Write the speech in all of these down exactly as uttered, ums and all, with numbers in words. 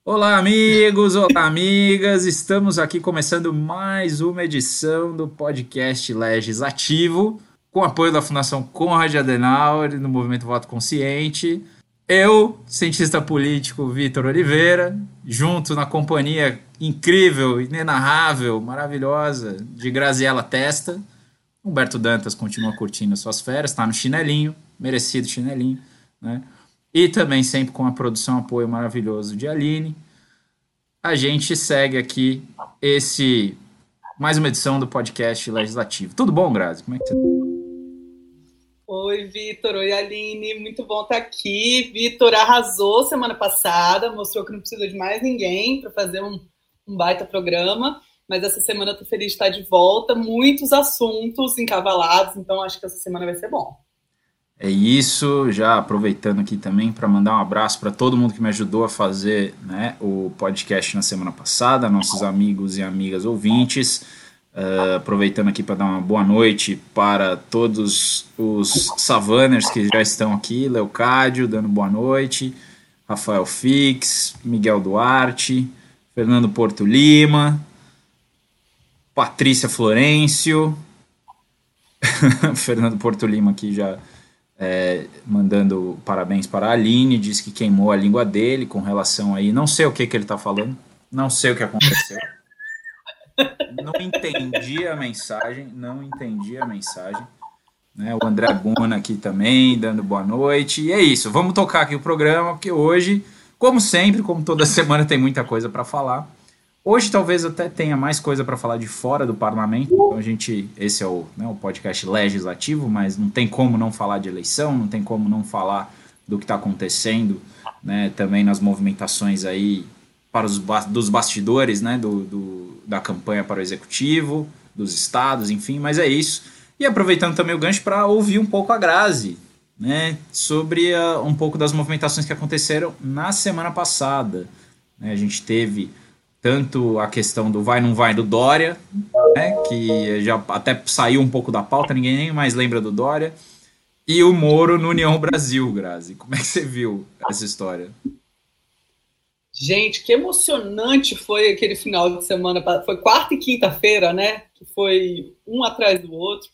Olá, amigos, olá, amigas. Estamos aqui começando mais uma edição do podcast Legislativo, com apoio da Fundação Konrad Adenauer e do Movimento Voto Consciente. Eu, cientista político Vitor Oliveira, junto na companhia incrível, inenarrável, maravilhosa de Graziela Testa. Humberto Dantas continua curtindo suas férias, está no chinelinho, merecido chinelinho, né? E também sempre com a produção apoio maravilhoso de Aline. A gente segue aqui esse mais uma edição do podcast Legislativo. Tudo bom, Grazi? Como é que você tá? Oi, Vitor. Oi, Aline. Muito bom estar aqui. Vitor arrasou semana passada, mostrou que não precisa de mais ninguém para fazer um, um baita programa, mas essa semana eu tô feliz de estar de volta. Muitos assuntos encavalados, então acho que essa semana vai ser bom. É isso, já aproveitando aqui também para mandar um abraço para todo mundo que me ajudou a fazer, né, o podcast na semana passada, nossos amigos e amigas ouvintes. Uh, aproveitando aqui para dar uma boa noite para todos os Savaners que já estão aqui, Leocádio dando boa noite, Rafael Fix, Miguel Duarte, Fernando Porto Lima, Patrícia Florencio, Fernando Porto Lima aqui já é, mandando parabéns para a Aline, diz que queimou a língua dele com relação aí, não sei o que, que ele está falando, não sei o que aconteceu. Não entendi a mensagem, não entendi a mensagem. Né? O André Buna aqui também, dando boa noite. E é isso, vamos tocar aqui o programa, porque hoje, como sempre, como toda semana, tem muita coisa para falar. Hoje talvez até tenha mais coisa para falar de fora do parlamento. Então a gente, esse é o, né, o podcast legislativo, mas não tem como não falar de eleição, não tem como não falar do que está acontecendo, né, também nas movimentações aí para os dos bastidores, né, do, do, da campanha para o executivo, dos estados, enfim, mas é isso. E aproveitando também o gancho para ouvir um pouco a Grazi, né, sobre uh, um pouco das movimentações que aconteceram na semana passada. Né, a gente teve tanto a questão do vai não vai do Dória, né, que já até saiu um pouco da pauta, ninguém nem mais lembra do Dória, e o Moro no União Brasil, Grazi. Como é que você viu essa história? Gente, que emocionante foi aquele final de semana. Foi quarta e quinta-feira, né? Que foi um atrás do outro.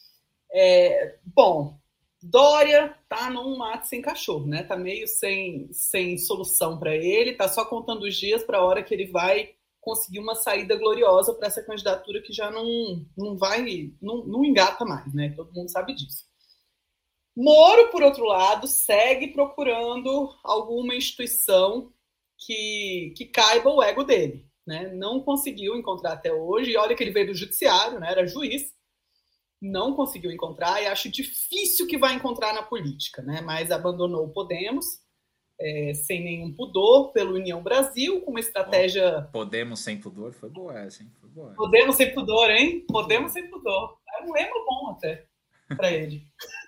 É, bom, Dória tá num mato sem cachorro, né? Tá meio sem, sem solução para ele, tá só contando os dias para a hora que ele vai conseguir uma saída gloriosa para essa candidatura que já não, não vai, não, não engata mais, né? Todo mundo sabe disso. Moro, por outro lado, segue procurando alguma instituição que, que caiba o ego dele. Né? Não conseguiu encontrar até hoje, e olha que ele veio do judiciário, né? Era juiz, não conseguiu encontrar, e acho difícil que vai encontrar na política, né? Mas abandonou o Podemos, é, sem nenhum pudor, pelo União Brasil, com uma estratégia... Podemos sem pudor, foi boa essa, hein? Foi boa. Podemos sem pudor, hein? Podemos sem pudor. É um lema bom até, para ele.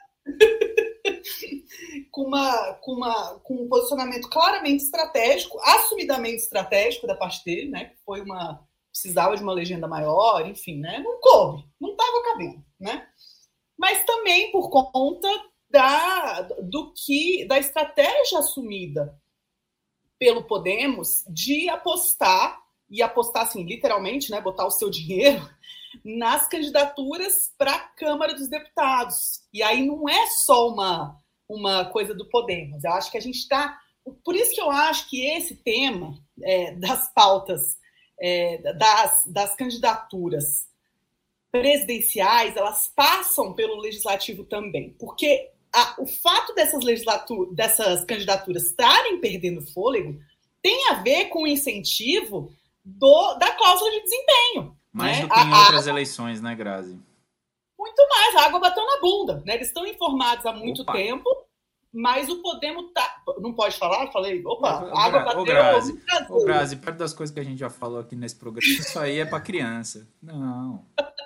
com, uma, com, uma, com um posicionamento claramente estratégico, assumidamente estratégico da parte dele, né? Que foi uma... precisava de uma legenda maior, enfim, né? Não coube, não estava cabendo, né? Mas também por conta da, do que, da estratégia assumida pelo Podemos de apostar, e apostar assim, literalmente, né? Botar o seu dinheiro nas candidaturas para a Câmara dos Deputados. E aí não é só uma, uma coisa do Podemos. Eu acho que a gente está... Por isso que eu acho que esse tema é, das pautas, é, das, das candidaturas presidenciais, elas passam pelo legislativo também. Porque a, o fato dessas, dessas candidaturas estarem perdendo fôlego tem a ver com o incentivo do, da cláusula de desempenho. Mais né? do que em a, outras a, eleições, né, Grazi? Muito mais, a água bateu na bunda. Né? Eles estão informados há muito Opa. tempo, mas o Podemos tá... Não pode falar? Falei, opa, Ô, a água Gra... bateu... Ô, Grazi, ô, Grazi, perto das coisas que a gente já falou aqui nesse programa, isso aí é para criança. Não.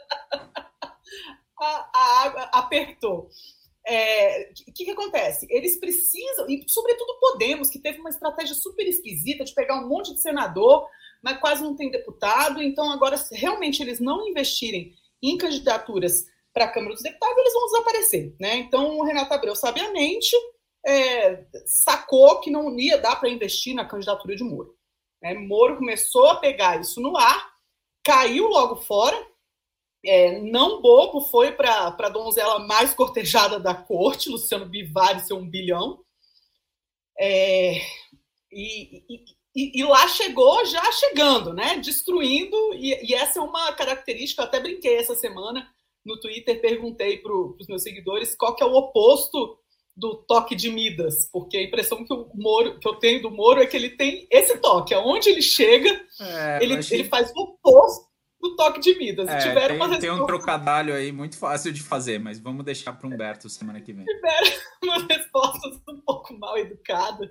a, a água apertou. O é, que, que acontece? Eles precisam, e sobretudo Podemos, que teve uma estratégia super esquisita de pegar um monte de senador, mas quase não tem deputado, então agora, se realmente eles não investirem em candidaturas para a Câmara dos Deputados, eles vão desaparecer. Né? Então, o Renato Abreu, sabiamente, é, sacou que não ia dar para investir na candidatura de Moro. Né? Moro começou a pegar isso no ar, caiu logo fora, é, não bobo, foi para a donzela mais cortejada da corte, Luciano Bivar e seu um bilhão, é, e, e, e, e lá chegou já chegando, né? Destruindo, e, e essa é uma característica, eu até brinquei essa semana no Twitter, perguntei para os meus seguidores qual que é o oposto do toque de Midas, porque a impressão que, o Moro, que eu tenho do Moro é que ele tem esse toque, aonde ele chega, é, ele, achei... ele faz o oposto do toque de Midas. É, tiveram tem, uma tem um trocadilho aí muito fácil de fazer, mas vamos deixar para o Humberto semana que vem. Tiveram umas respostas um pouco mal educadas.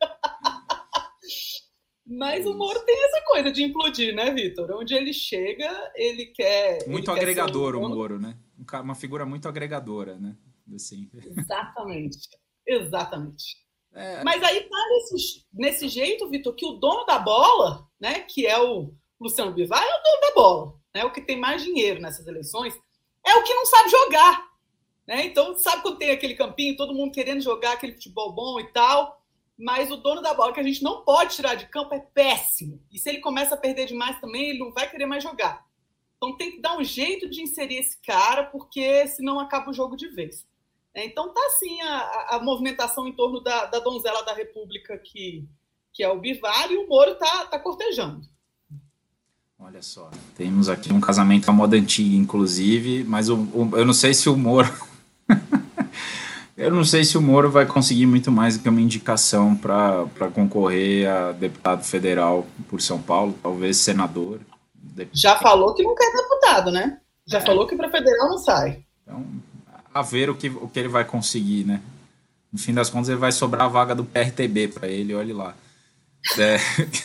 Mas o Moro tem essa coisa de implodir, né, Vitor? Onde ele chega, ele quer... Muito ele agregador quer o Moro, né? Uma figura muito agregadora, né? Assim. Exatamente. Exatamente. É... Mas aí tá nesse, nesse jeito, Vitor, que o dono da bola, né, que é o Luciano Bivar, é o dono da bola. Né, o que tem mais dinheiro nessas eleições é o que não sabe jogar. Né? Então, sabe quando tem aquele campinho, todo mundo querendo jogar aquele futebol bom e tal... Mas o dono da bola, que a gente não pode tirar de campo, é péssimo. E se ele começa a perder demais também, ele não vai querer mais jogar. Então tem que dar um jeito de inserir esse cara, porque senão acaba o jogo de vez. Então tá assim a, a movimentação em torno da, da donzela da República, que, que é o Bivar, e o Moro tá, tá cortejando. Olha só, temos aqui um casamento à moda antiga, inclusive, mas o, o, eu não sei se o Moro... Eu não sei se o Moro vai conseguir muito mais do que uma indicação para concorrer a deputado federal por São Paulo, talvez senador. Já falou que não quer deputado, né? Já é. falou que para federal não sai. Então, a ver o que, o que ele vai conseguir, né? No fim das contas, ele vai sobrar a vaga do P R T B para ele, olhe lá. É.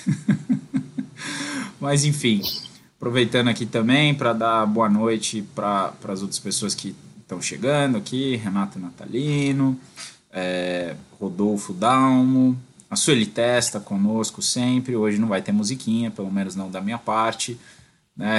Mas, enfim, aproveitando aqui também para dar boa noite para as outras pessoas que estão chegando aqui, Renato Natalino, é, Rodolfo Dalmo, a Sueli Testa conosco sempre. Hoje não vai ter musiquinha, pelo menos não da minha parte, né?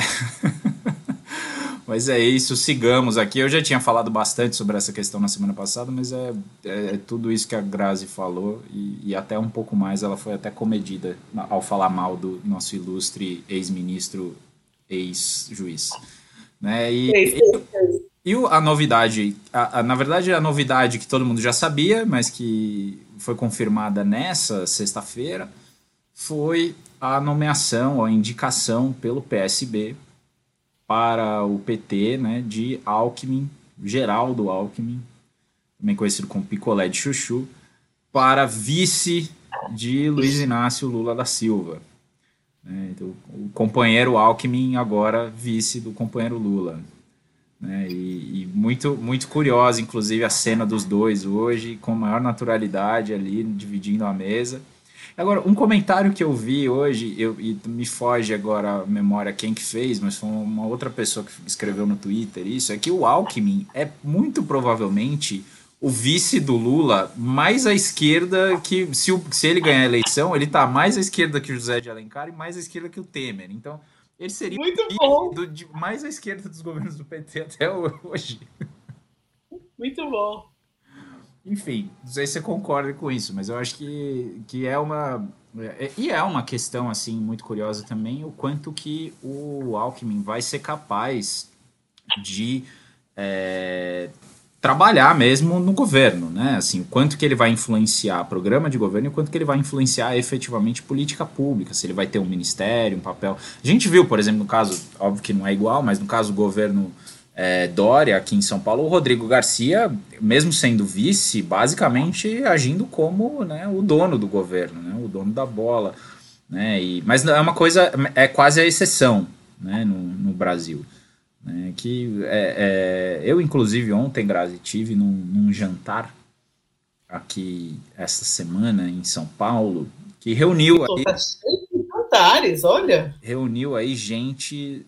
Mas é isso, sigamos aqui. Eu já tinha falado bastante sobre essa questão na semana passada, mas é, é, é tudo isso que a Grazi falou e, e até um pouco mais. Ela foi até comedida ao falar mal do nosso ilustre ex-ministro, ex-juiz, né? E, e, E a novidade, a, a, na verdade a novidade que todo mundo já sabia, mas que foi confirmada nessa sexta-feira, foi a nomeação, a indicação pelo P S B para o P T, né, de Alckmin, Geraldo Alckmin, também conhecido como Picolé de Chuchu, para vice de Luiz Inácio Lula da Silva. Né, então, o companheiro Alckmin agora vice do companheiro Lula. Né, e, e muito, muito curiosa, inclusive, a cena dos dois hoje, com maior naturalidade ali, dividindo a mesa. Agora, um comentário que eu vi hoje, eu, e me foge agora a memória quem que fez, mas foi uma outra pessoa que escreveu no Twitter isso, é que o Alckmin é muito provavelmente o vice do Lula mais à esquerda, que se, o, se ele ganhar a eleição, ele está mais à esquerda que o José de Alencar e mais à esquerda que o Temer. Então, ele seria muito bom. Do, de, mais à esquerda dos governos do P T até hoje. Muito bom. Enfim, não sei se você concorda com isso, mas eu acho que, que é uma... É, e é uma questão, assim, muito curiosa também, o quanto que o Alckmin vai ser capaz de é, trabalhar mesmo no governo, né? Assim, o quanto que ele vai influenciar programa de governo e o quanto que ele vai influenciar efetivamente política pública, se ele vai ter um ministério, um papel... A gente viu, por exemplo, no caso, óbvio que não é igual, mas no caso do governo... É, Dória, aqui em São Paulo, o Rodrigo Garcia, mesmo sendo vice, basicamente agindo como, né, o dono do governo, né, o dono da bola. Né, e, mas é uma coisa, é quase a exceção, né, no, no Brasil. Né, que é, é, eu, inclusive, ontem, Grazi, tive num, num jantar aqui essa semana em São Paulo, que reuniu... Aí, tá cheio de jantares, olha! Reuniu aí gente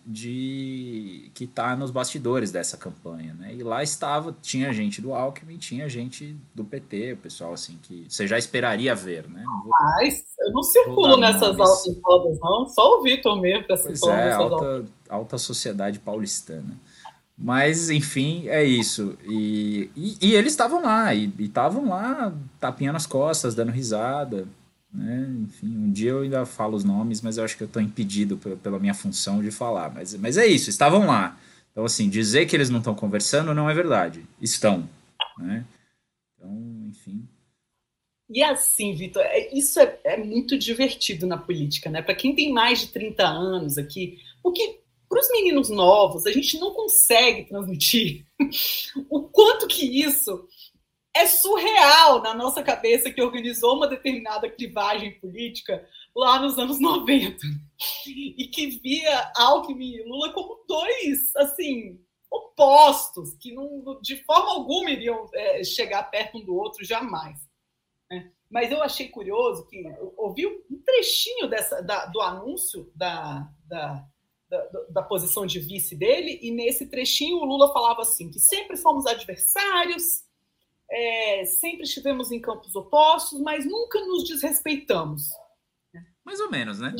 de, que está nos bastidores dessa campanha, né? E lá estava, tinha gente do Alckmin, tinha gente do P T, o pessoal assim que você já esperaria ver, né? Não vou, Mas eu não circulo nessas altas rodas, não. Só o Vitor mesmo para circular. Pois é, alta, alta sociedade paulistana. Mas, enfim, é isso. E, e, e eles estavam lá, e estavam lá tapinhando as costas, dando risada, né? Enfim, um dia eu ainda falo os nomes, mas eu acho que eu estou impedido p- pela minha função de falar. Mas, mas é isso, estavam lá. Então, assim, dizer que eles não estão conversando não é verdade. Estão, né? Então, enfim. E assim, Vitor, é- isso é, é muito divertido na política, né? Para quem tem mais de trinta anos aqui, porque para os meninos novos, a gente não consegue transmitir o quanto que isso é surreal na nossa cabeça que organizou uma determinada clivagem política lá nos anos noventa e que via Alckmin e Lula como dois, assim, opostos, que não, de forma alguma iriam é, chegar perto um do outro, jamais. Né? Mas eu achei curioso que eu ouvi um trechinho dessa, da, do anúncio da, da, da, da posição de vice dele, e nesse trechinho o Lula falava assim, que sempre fomos adversários, é, sempre estivemos em campos opostos, mas nunca nos desrespeitamos. Mais ou menos, né?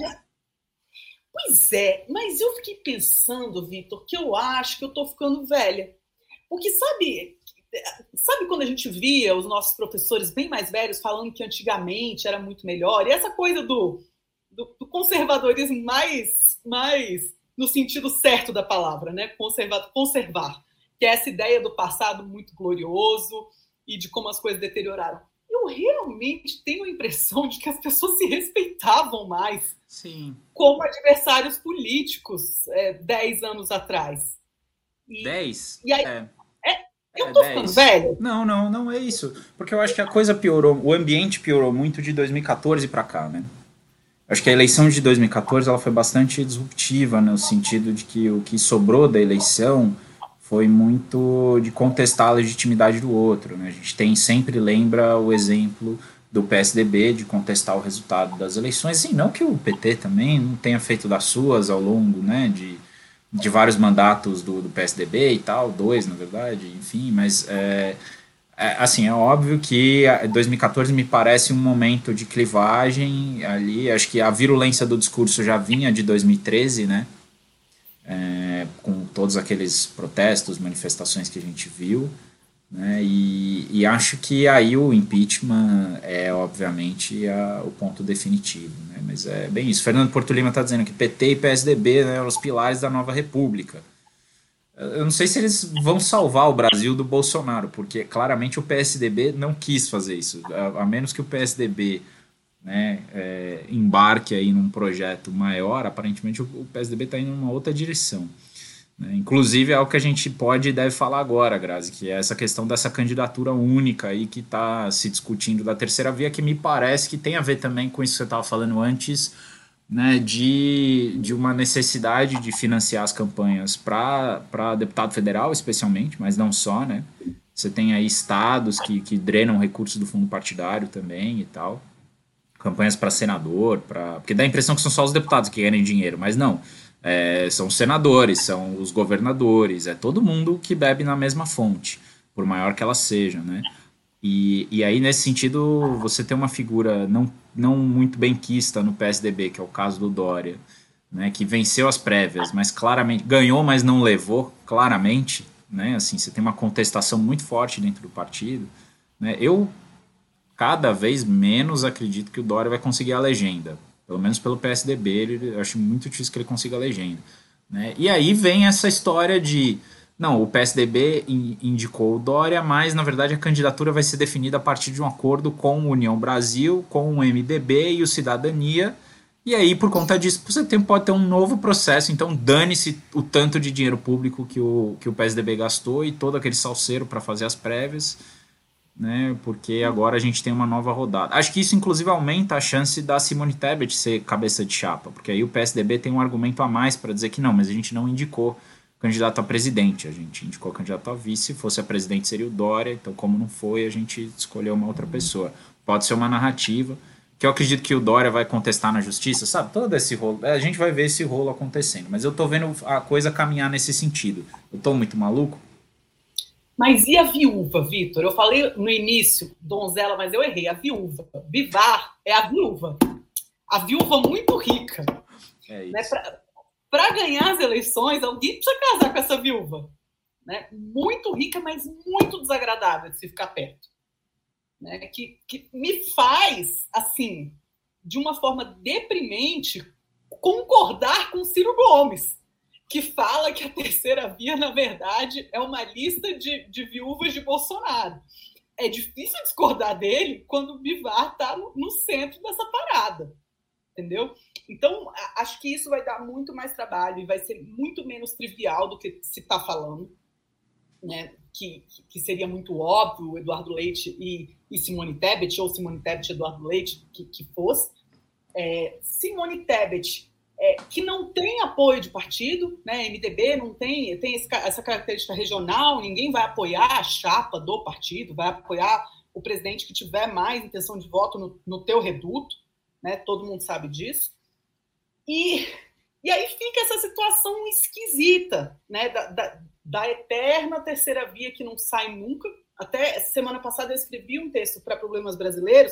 Pois é, mas eu fiquei pensando, Vitor, que eu acho que eu estou ficando velha. Porque sabe, sabe quando a gente via os nossos professores bem mais velhos falando que antigamente era muito melhor? E essa coisa do, do, do conservadorismo mais, mais no sentido certo da palavra, né? Conservar, conservar, que é essa ideia do passado muito glorioso e de como as coisas deterioraram. Eu realmente tenho a impressão de que as pessoas se respeitavam mais. Sim. Como adversários políticos é, dez anos atrás. E, Dez? e aí, É. é, eu É, tô ficando dez. velho? Não, não, não é isso. Porque eu acho que a coisa piorou, o ambiente piorou muito de dois mil e quatorze para cá, né? Acho que a eleição de dois mil e quatorze ela foi bastante disruptiva, no sentido de que o que sobrou da eleição foi muito de contestar a legitimidade do outro, né? A gente tem sempre lembra o exemplo do P S D B de contestar o resultado das eleições, e não que o P T também não tenha feito das suas ao longo, né, de, de vários mandatos do, do P S D B e tal, dois na verdade, enfim, mas é, é, assim, é óbvio que dois mil e quatorze me parece um momento de clivagem ali, acho que a virulência do discurso já vinha de dois mil e treze, né, é, com todos aqueles protestos, manifestações que a gente viu, né, e, e acho que aí o impeachment é obviamente a, o ponto definitivo, né, mas é bem isso. Fernando Porto Lima está dizendo que P T e P S D B, né, eram os pilares da nova república. Eu não sei se eles vão salvar o Brasil do Bolsonaro, porque claramente o P S D B não quis fazer isso, a, a menos que o P S D B, né, é, embarque aí num projeto maior. Aparentemente o, o P S D B está indo numa outra direção, né? Inclusive é o que a gente pode e deve falar agora, Grazi, que é essa questão dessa candidatura única aí que está se discutindo da terceira via, que me parece que tem a ver também com isso que você estava falando antes, né, de, de uma necessidade de financiar as campanhas para deputado federal, especialmente, mas não só, né? Você tem aí estados que, que drenam recursos do fundo partidário também e tal. Campanhas para senador, para porque dá a impressão que são só os deputados que querem dinheiro, mas não. É, são os senadores, são os governadores, é todo mundo que bebe na mesma fonte, por maior que ela seja, né? E, e aí, nesse sentido, você tem uma figura não, não muito benquista no P S D B, que é o caso do Dória, né, que venceu as prévias, mas claramente ganhou, mas não levou, claramente, né? Assim, você tem uma contestação muito forte dentro do partido, né? Eu cada vez menos acredito que o Dória vai conseguir a legenda. Pelo menos pelo P S D B, ele, eu acho muito difícil que ele consiga a legenda, né? E aí vem essa história de não, o P S D B indicou o Dória, mas na verdade a candidatura vai ser definida a partir de um acordo com o União Brasil, com o M D B e o Cidadania. E aí, por conta disso, você tem, pode ter um novo processo. Então, dane-se o tanto de dinheiro público que o, que o P S D B gastou e todo aquele salseiro para fazer as prévias, né? Porque agora a gente tem uma nova rodada. Acho que isso, inclusive, aumenta a chance da Simone Tebet ser cabeça de chapa, porque aí o P S D B tem um argumento a mais para dizer que não, mas a gente não indicou candidato a presidente, a gente indicou candidato a vice, se fosse a presidente seria o Dória, então como não foi, a gente escolheu uma outra pessoa. Pode ser uma narrativa, que eu acredito que o Dória vai contestar na justiça, sabe, todo esse rolo, a gente vai ver esse rolo acontecendo, mas eu tô vendo a coisa caminhar nesse sentido. Eu tô muito maluco? Mas e a viúva, Vitor? Eu falei no início, donzela, mas eu errei, a viúva. Vivar é a viúva. A viúva muito rica. É isso. Né? Para ganhar as eleições, alguém precisa casar com essa viúva. Né? Muito rica, mas muito desagradável de se ficar perto. Né? Que, que me faz, assim, de uma forma deprimente, concordar com Ciro Gomes, que fala que a terceira via, na verdade, é uma lista de, de viúvas de Bolsonaro. É difícil discordar dele quando o Bivar está no, no centro dessa parada, entendeu? Então, acho que isso vai dar muito mais trabalho e vai ser muito menos trivial do que se está falando, né? Que, que seria muito óbvio o Eduardo Leite e, e Simone Tebet, ou Simone Tebet e Eduardo Leite, que, que fosse. É, Simone Tebet, é, que não tem apoio de partido, né? M D B não tem, tem esse, essa característica regional, ninguém vai apoiar a chapa do partido, vai apoiar o presidente que tiver mais intenção de voto no, no teu reduto, né? Todo mundo sabe disso. E, e aí fica essa situação esquisita, né? Da, da, da eterna terceira via que não sai nunca. Até semana passada eu escrevi um texto para Problemas Brasileiros,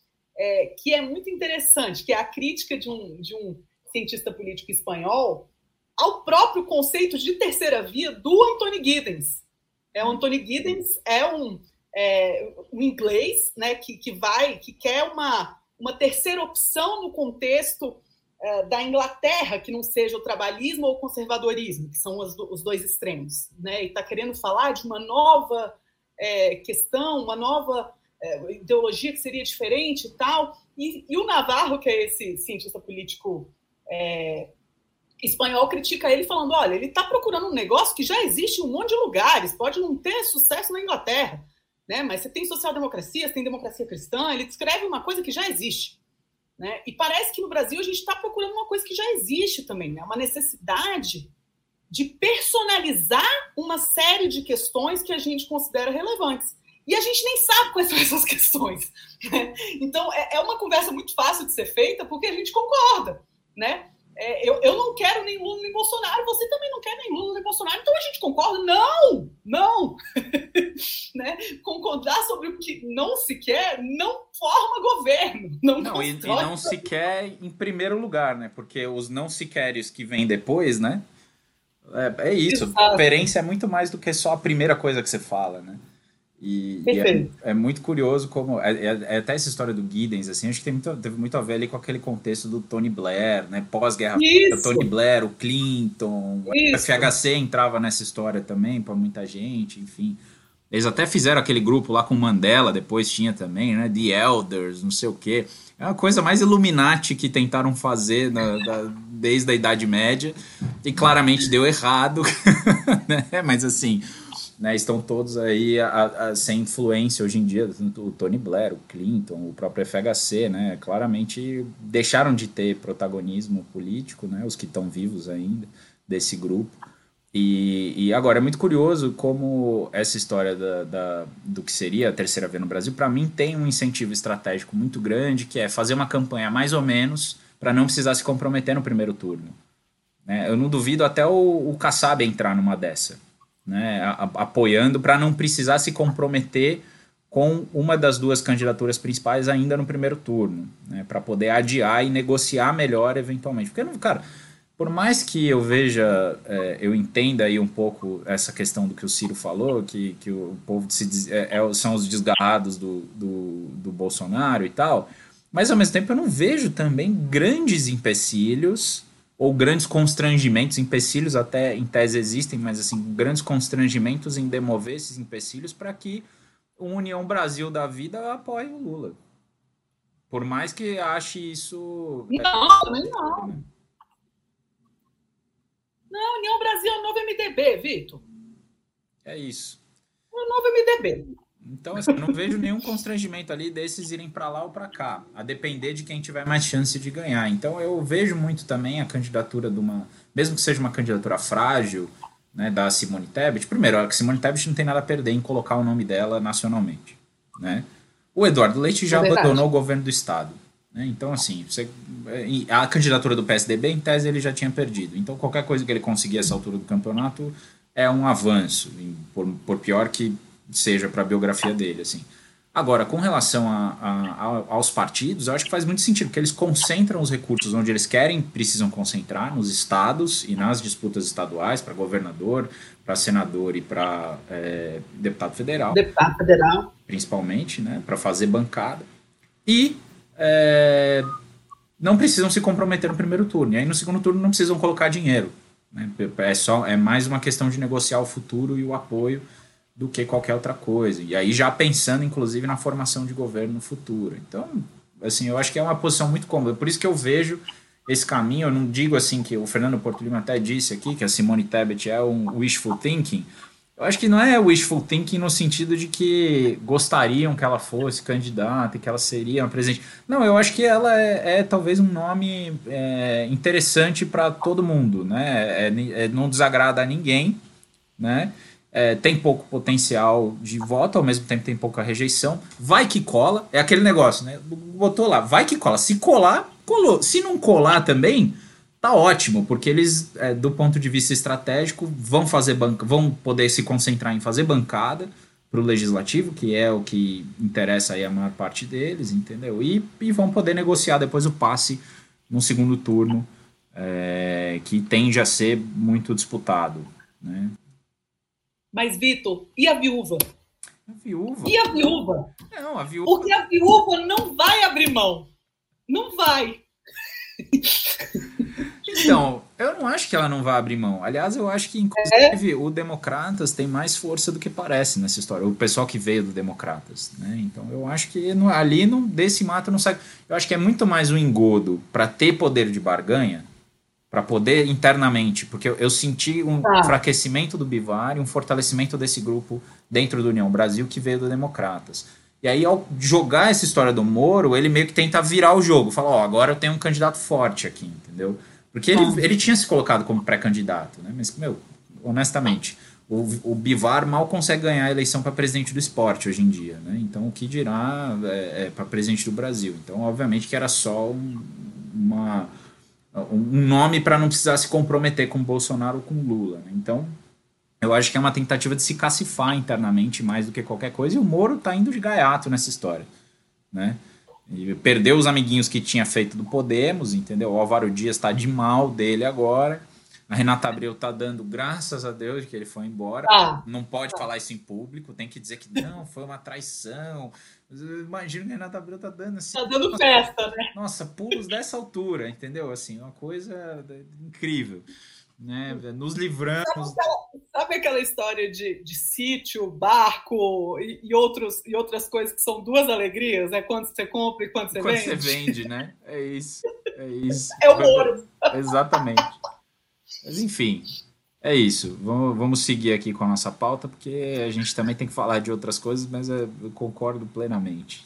é, que é muito interessante, que é a crítica de um, de um cientista político espanhol ao próprio conceito de terceira via do Anthony Giddens. É, o Anthony Giddens é um, é, um inglês, né, que, que, vai, que quer uma, uma terceira opção no contexto é, da Inglaterra, que não seja o trabalhismo ou o conservadorismo, que são os, os dois extremos, né, e está querendo falar de uma nova é, questão, uma nova é, ideologia que seria diferente e tal. E, e o Navarro, que é esse cientista político É, espanhol, critica ele falando, olha, ele está procurando um negócio que já existe em um monte de lugares, pode não ter sucesso na Inglaterra, né? Mas você tem social-democracia, você tem democracia cristã, ele descreve uma coisa que já existe, né? E parece que no Brasil a gente está procurando uma coisa que já existe também, né? Uma necessidade de personalizar uma série de questões que a gente considera relevantes. E a gente nem sabe quais são essas questões, né? Então, é, é uma conversa muito fácil de ser feita porque a gente concorda, né? É, eu, eu não quero nem Lula nem Bolsonaro, você também não quer nem Lula nem Bolsonaro, então a gente concorda? Não! Não! Né? Concordar sobre o que não se quer não forma governo. Não, não e, e não se quer em primeiro lugar, né? Porque os não se queres que vêm depois, né? É, é isso. Exato. A diferença é muito mais do que só a primeira coisa que você fala, né? E, e é, é muito curioso como... É, é, é até essa história do Giddens, assim, acho que tem muito, teve muito a ver ali com aquele contexto do Tony Blair, né? Pós-Guerra Fria, Tony Blair, o Clinton, o F H C entrava nessa história também para muita gente, enfim. Eles até fizeram aquele grupo lá com Mandela, depois tinha também, né? The Elders, não sei o quê. É uma coisa mais Illuminati que tentaram fazer na, da, desde a Idade Média e claramente deu errado, né? Mas assim... Né, estão todos aí a, a, sem influência hoje em dia, o Tony Blair, o Clinton, o próprio F H C, né, claramente deixaram de ter protagonismo político, né, os que estão vivos ainda desse grupo. E, e agora é muito curioso como essa história da, da, do que seria a terceira via no Brasil, para mim tem um incentivo estratégico muito grande, que é fazer uma campanha mais ou menos para não precisar se comprometer no primeiro turno. Né, eu não duvido até o, o Kassab entrar numa dessa. Né, a, apoiando para não precisar se comprometer com uma das duas candidaturas principais ainda no primeiro turno, né, para poder adiar e negociar melhor eventualmente. Porque, cara, por mais que eu veja, é, eu entenda aí um pouco essa questão do que o Ciro falou, que, que o povo se, é, é, são os desgarrados do, do, do Bolsonaro e tal, mas ao mesmo tempo eu não vejo também grandes empecilhos ou grandes constrangimentos, empecilhos até em tese existem, mas assim, grandes constrangimentos em demover esses empecilhos para que o União Brasil da vida apoie o Lula. Por mais que ache isso... Não, também não. Não, União Brasil é o novo M D B, Vitor. É isso. É o novo M D B. Então, assim, eu não vejo nenhum constrangimento ali desses irem para lá ou para cá, a depender de quem tiver mais chance de ganhar. Então, eu vejo muito também a candidatura de uma, mesmo que seja uma candidatura frágil, né, da Simone Tebet. Primeiro, a Simone Tebet não tem nada a perder em colocar o nome dela nacionalmente, né? O Eduardo Leite já é abandonou o governo do estado, né? Então, assim, você, a candidatura do P S D B, em tese, ele já tinha perdido. Então, qualquer coisa que ele conseguir a essa altura do campeonato é um avanço, por, por pior que seja para a biografia dele, assim. Agora, com relação a, a, a, aos partidos, eu acho que faz muito sentido, porque eles concentram os recursos onde eles querem, precisam concentrar, nos estados e nas disputas estaduais, para governador, para senador e para é, deputado federal. Deputado federal. Principalmente, né, para fazer bancada. E, é, não precisam se comprometer no primeiro turno. E aí no segundo turno não precisam colocar dinheiro. Né? É, só, é mais uma questão de negociar o futuro e o apoio do que qualquer outra coisa. E aí já pensando, inclusive, na formação de governo no futuro. Então, assim, eu acho que é uma posição muito cômoda. Por isso que eu vejo esse caminho. Eu não digo assim que o Fernando Porto Lima até disse aqui que a Simone Tebet é um wishful thinking. Eu acho que não é wishful thinking no sentido de que gostariam que ela fosse candidata e que ela seria uma presidente. Não, eu acho que ela é, é talvez um nome é, interessante para todo mundo, né? É, é, não desagrada a ninguém, né? É, tem pouco potencial de voto, ao mesmo tempo tem pouca rejeição. Vai que cola, é aquele negócio, né? Botou lá, vai que cola. Se colar, colou. Se não colar também, tá ótimo, porque eles, é, do ponto de vista estratégico, vão fazer banca, vão poder se concentrar em fazer bancada para o legislativo, que é o que interessa aí a maior parte deles, entendeu? E, e vão poder negociar depois o passe no segundo turno, é, que tende a ser muito disputado, né? Mas, Vitor, e a viúva? A viúva? E a viúva? Não, a viúva... Porque a viúva não vai abrir mão. Não vai. Então, eu não acho que ela não vai abrir mão. Aliás, eu acho que, inclusive, é? o Democratas tem mais força do que parece nessa história. O pessoal que veio do Democratas, né? Então, eu acho que no, ali não, desse mato não sai... Eu acho que é muito mais um engodo para ter poder de barganha, para poder internamente, porque eu, eu senti um ah. enfraquecimento do Bivar e um fortalecimento desse grupo dentro do União Brasil que veio do Democratas. E aí, ao jogar essa história do Moro, ele meio que tenta virar o jogo. Fala, ó, oh, agora eu tenho um candidato forte aqui, entendeu? Porque ele, ah. ele tinha se colocado como pré-candidato, né? Mas, meu, honestamente, o, o Bivar mal consegue ganhar a eleição para presidente do esporte hoje em dia, né? Então, o que dirá é, é para presidente do Brasil? Então, obviamente que era só um, uma... um nome para não precisar se comprometer com o Bolsonaro ou com o Lula. Né? Então, eu acho que é uma tentativa de se cacifar internamente mais do que qualquer coisa, e o Moro está indo de gaiato nessa história. Né? E perdeu os amiguinhos que tinha feito do Podemos, entendeu? O Álvaro Dias está de mal dele agora, a Renata Abreu está dando graças a Deus que ele foi embora, ah. não pode ah. falar isso em público, tem que dizer que não, foi uma traição. Imagina que a Renata Abreu tá dando assim. Tá dando nossa, festa, né? Nossa, pulos dessa altura, entendeu? Assim, uma coisa incrível. Né? Nos livramos. Sabe aquela, sabe aquela história de, de sítio, barco e, e, outros, e outras coisas que são duas alegrias? É quando você compra e quando você quando vende? Quando você vende, né? É isso. É isso. É o Moro. Exatamente. Mas enfim. É isso, vamos, vamos seguir aqui com a nossa pauta, porque a gente também tem que falar de outras coisas, mas eu concordo plenamente.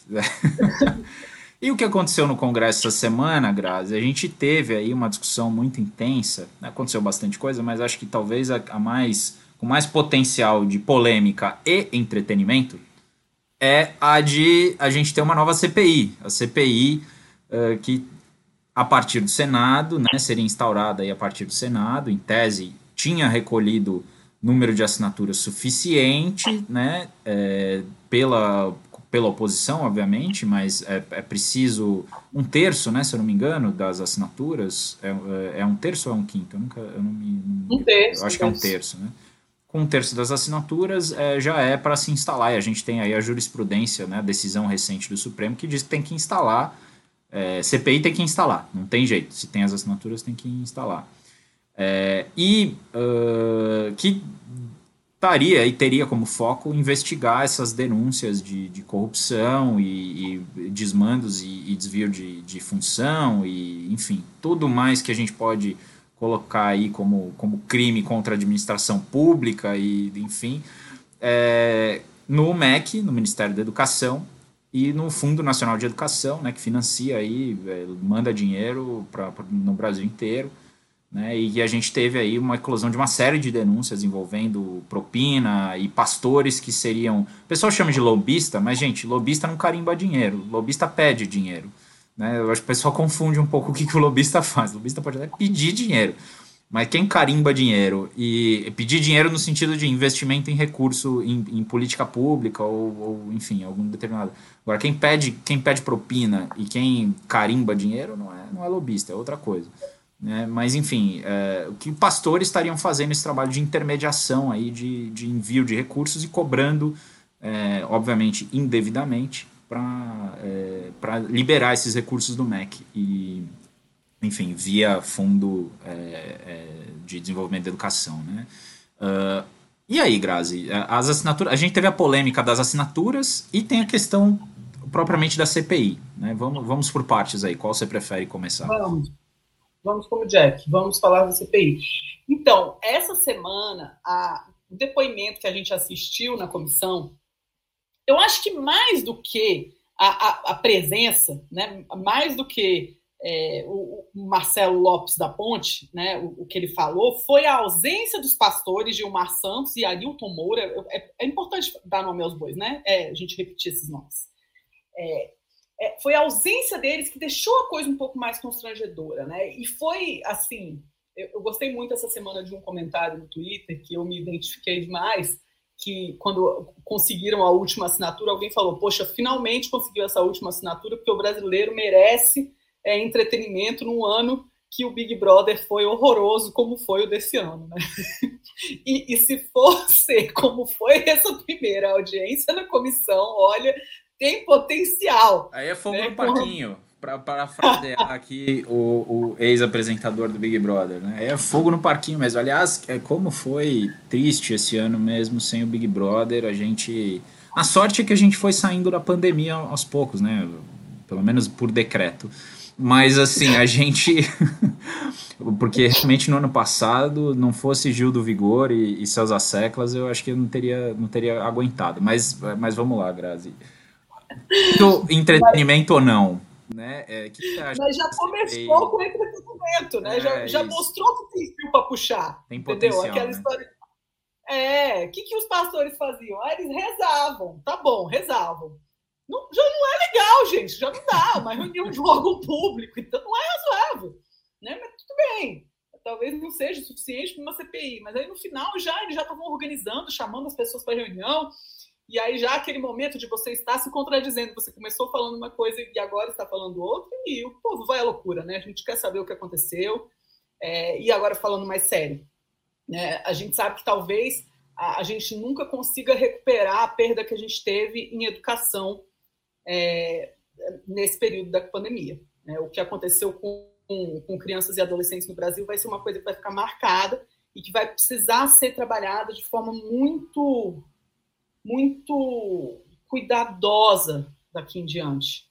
E o que aconteceu no Congresso essa semana, Grazi? A gente teve aí uma discussão muito intensa, aconteceu bastante coisa, mas acho que talvez a, a mais, com mais potencial de polêmica e entretenimento é a de a gente ter uma nova C P I, a C P I uh, que a partir do Senado, né, seria instaurada aí a partir do Senado, em tese tinha recolhido número de assinaturas suficiente, né, é, pela, pela oposição, obviamente, mas é, é preciso um terço, né, se eu não me engano, das assinaturas. É, é um terço ou é um quinto? Eu, nunca, eu não me... Não, um terço. Eu acho que é um terço, né? Com um terço das assinaturas é, já é para se instalar, e a gente tem aí a jurisprudência, né, a decisão recente do Supremo, que diz que tem que instalar, é, C P I tem que instalar, não tem jeito, se tem as assinaturas tem que instalar. É, e uh, que estaria e teria como foco investigar essas denúncias de, de corrupção e, e desmandos e, e desvio de, de função e, enfim, tudo mais que a gente pode colocar aí como, como crime contra a administração pública e, enfim, é, no M E C, no Ministério da Educação, e no Fundo Nacional de Educação, né, que financia aí, é, manda dinheiro pra, pra, no Brasil inteiro. Né, e a gente teve aí uma eclosão de uma série de denúncias envolvendo propina e pastores que seriam... O pessoal chama de lobista, mas, gente, lobista não carimba dinheiro, lobista pede dinheiro. Né? Eu acho que o pessoal confunde um pouco o que, que o lobista faz. O lobista pode até pedir dinheiro, mas quem carimba dinheiro, e pedir dinheiro no sentido de investimento em recurso, em, em política pública ou, ou, enfim, algum determinado... Agora, quem pede, quem pede propina e quem carimba dinheiro não é, não é lobista, é outra coisa. Né? Mas, enfim, é, o que pastores estariam fazendo esse trabalho de intermediação aí, de, de envio de recursos e cobrando, é, obviamente, indevidamente, para é, para liberar esses recursos do M E C. E, enfim, via Fundo é, é, de Desenvolvimento da Educação, né? Uh, e aí, Grazi, as assinaturas, a gente teve a polêmica das assinaturas e tem a questão propriamente da C P I, né? Vamos, vamos por partes aí, qual você prefere começar? Vamos, vamos como Jack, vamos falar da C P I. Então, essa semana, a, o depoimento que a gente assistiu na comissão, eu acho que mais do que a, a, a presença, né, mais do que é, o, o Marcelo Lopes da Ponte, né, o, o que ele falou, foi a ausência dos pastores Gilmar Santos e Arilton Moura. É, é importante dar nome aos bois, né? É, a gente repetir esses nomes. É, é, foi a ausência deles que deixou a coisa um pouco mais constrangedora, né? E foi, assim, eu, eu gostei muito essa semana de um comentário no Twitter que eu me identifiquei demais, que quando conseguiram a última assinatura, alguém falou, poxa, finalmente conseguiu essa última assinatura, porque o brasileiro merece é, entretenimento num ano que o Big Brother foi horroroso, como foi o desse ano, né? E, e se for ser como foi essa primeira audiência na comissão, olha, tem potencial. Aí é fogo né? no parquinho, para parafrasear aqui o, o ex-apresentador do Big Brother, né? É fogo no parquinho mesmo. Aliás, é como foi triste esse ano mesmo sem o Big Brother. A gente... A sorte é que a gente foi saindo da pandemia aos poucos, né? Pelo menos por decreto. Mas assim, a gente... Porque realmente no ano passado, não fosse Gil do Vigor e, e Celso Seclas, eu acho que eu não teria, não teria aguentado. Mas, mas vamos lá, Grazi. Do entretenimento mas, ou não, né? É, que que mas já começou com entretenimento, né? É, já, já mostrou que tem fio para puxar. Tem entendeu? Potencial, Aquela né? história. É, o que, que os pastores faziam? Ah, eles rezavam, tá bom, rezavam. Não, já não é legal, gente, já não dá, uma reunião de órgão público, então não é razoável, né? Mas tudo bem. Talvez não seja o suficiente para uma C P I, mas aí no final já eles já estavam organizando, chamando as pessoas para reunião. E aí já aquele momento de você estar se contradizendo, você começou falando uma coisa e agora está falando outra, e o povo vai à loucura, né? A gente quer saber o que aconteceu, é, e agora falando mais sério. Né? A gente sabe que talvez a, a gente nunca consiga recuperar a perda que a gente teve em educação é, nesse período da pandemia. Né? O que aconteceu com, com, com crianças e adolescentes no Brasil vai ser uma coisa que vai ficar marcada e que vai precisar ser trabalhada de forma muito... muito cuidadosa daqui em diante.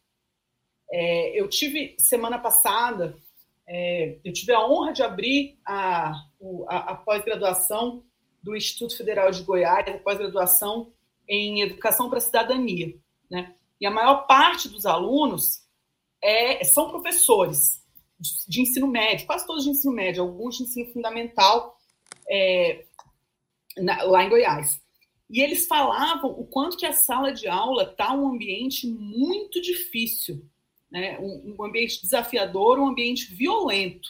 É, eu tive, semana passada, é, eu tive a honra de abrir a, a, a pós-graduação do Instituto Federal de Goiás, a pós-graduação em Educação para a Cidadania. Né? E a maior parte dos alunos é, são professores de, de ensino médio, quase todos de ensino médio, alguns de ensino fundamental é, na, lá em Goiás. E eles falavam o quanto que a sala de aula está um ambiente muito difícil, né? um, um ambiente desafiador, um ambiente violento.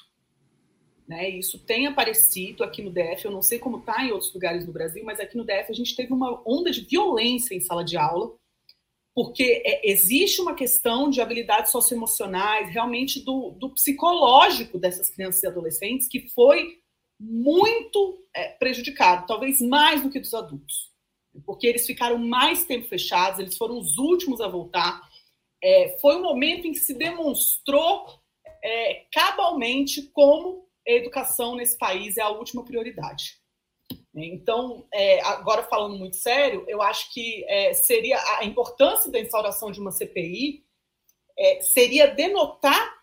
Né? Isso tem aparecido aqui no D F, eu não sei como está em outros lugares do Brasil, mas aqui no D F a gente teve uma onda de violência em sala de aula, porque é, existe uma questão de habilidades socioemocionais, realmente do, do psicológico dessas crianças e adolescentes, que foi muito é, prejudicado, talvez mais do que dos adultos. Porque eles ficaram mais tempo fechados, eles foram os últimos a voltar. É, foi um momento em que se demonstrou é, cabalmente como a educação nesse país é a última prioridade. Então, é, agora falando muito sério, eu acho que é, seria a importância da instauração de uma C P I é, seria denotar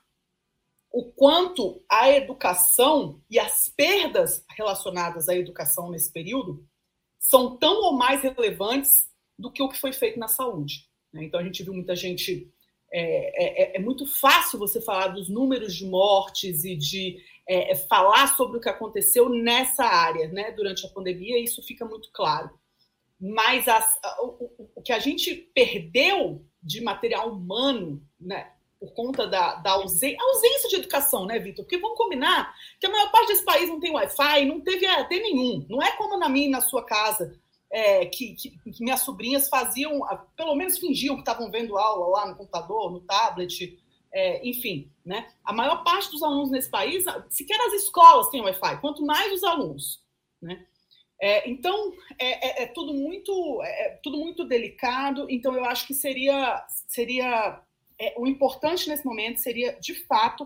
o quanto a educação e as perdas relacionadas à educação nesse período são tão ou mais relevantes do que o que foi feito na saúde. Né? Então, a gente viu muita gente... É, é, é muito fácil você falar dos números de mortes e de é, falar sobre o que aconteceu nessa área, né, durante a pandemia, e isso fica muito claro. Mas as, o, o que a gente perdeu de material humano, né, por conta da, da ausência, ausência de educação, né, Vitor? Porque vamos combinar que a maior parte desse país não tem Wi-Fi, não teve A D nenhum. Não é como na minha e na sua casa, é, que, que, que minhas sobrinhas faziam, pelo menos fingiam que estavam vendo aula lá no computador, no tablet, é, enfim. Né? A maior parte dos alunos nesse país, sequer as escolas têm Wi-Fi, quanto mais os alunos. Né? É, então, é, é, é, tudo muito, é tudo muito delicado. Então, eu acho que seria... seria É, o importante nesse momento seria, de fato,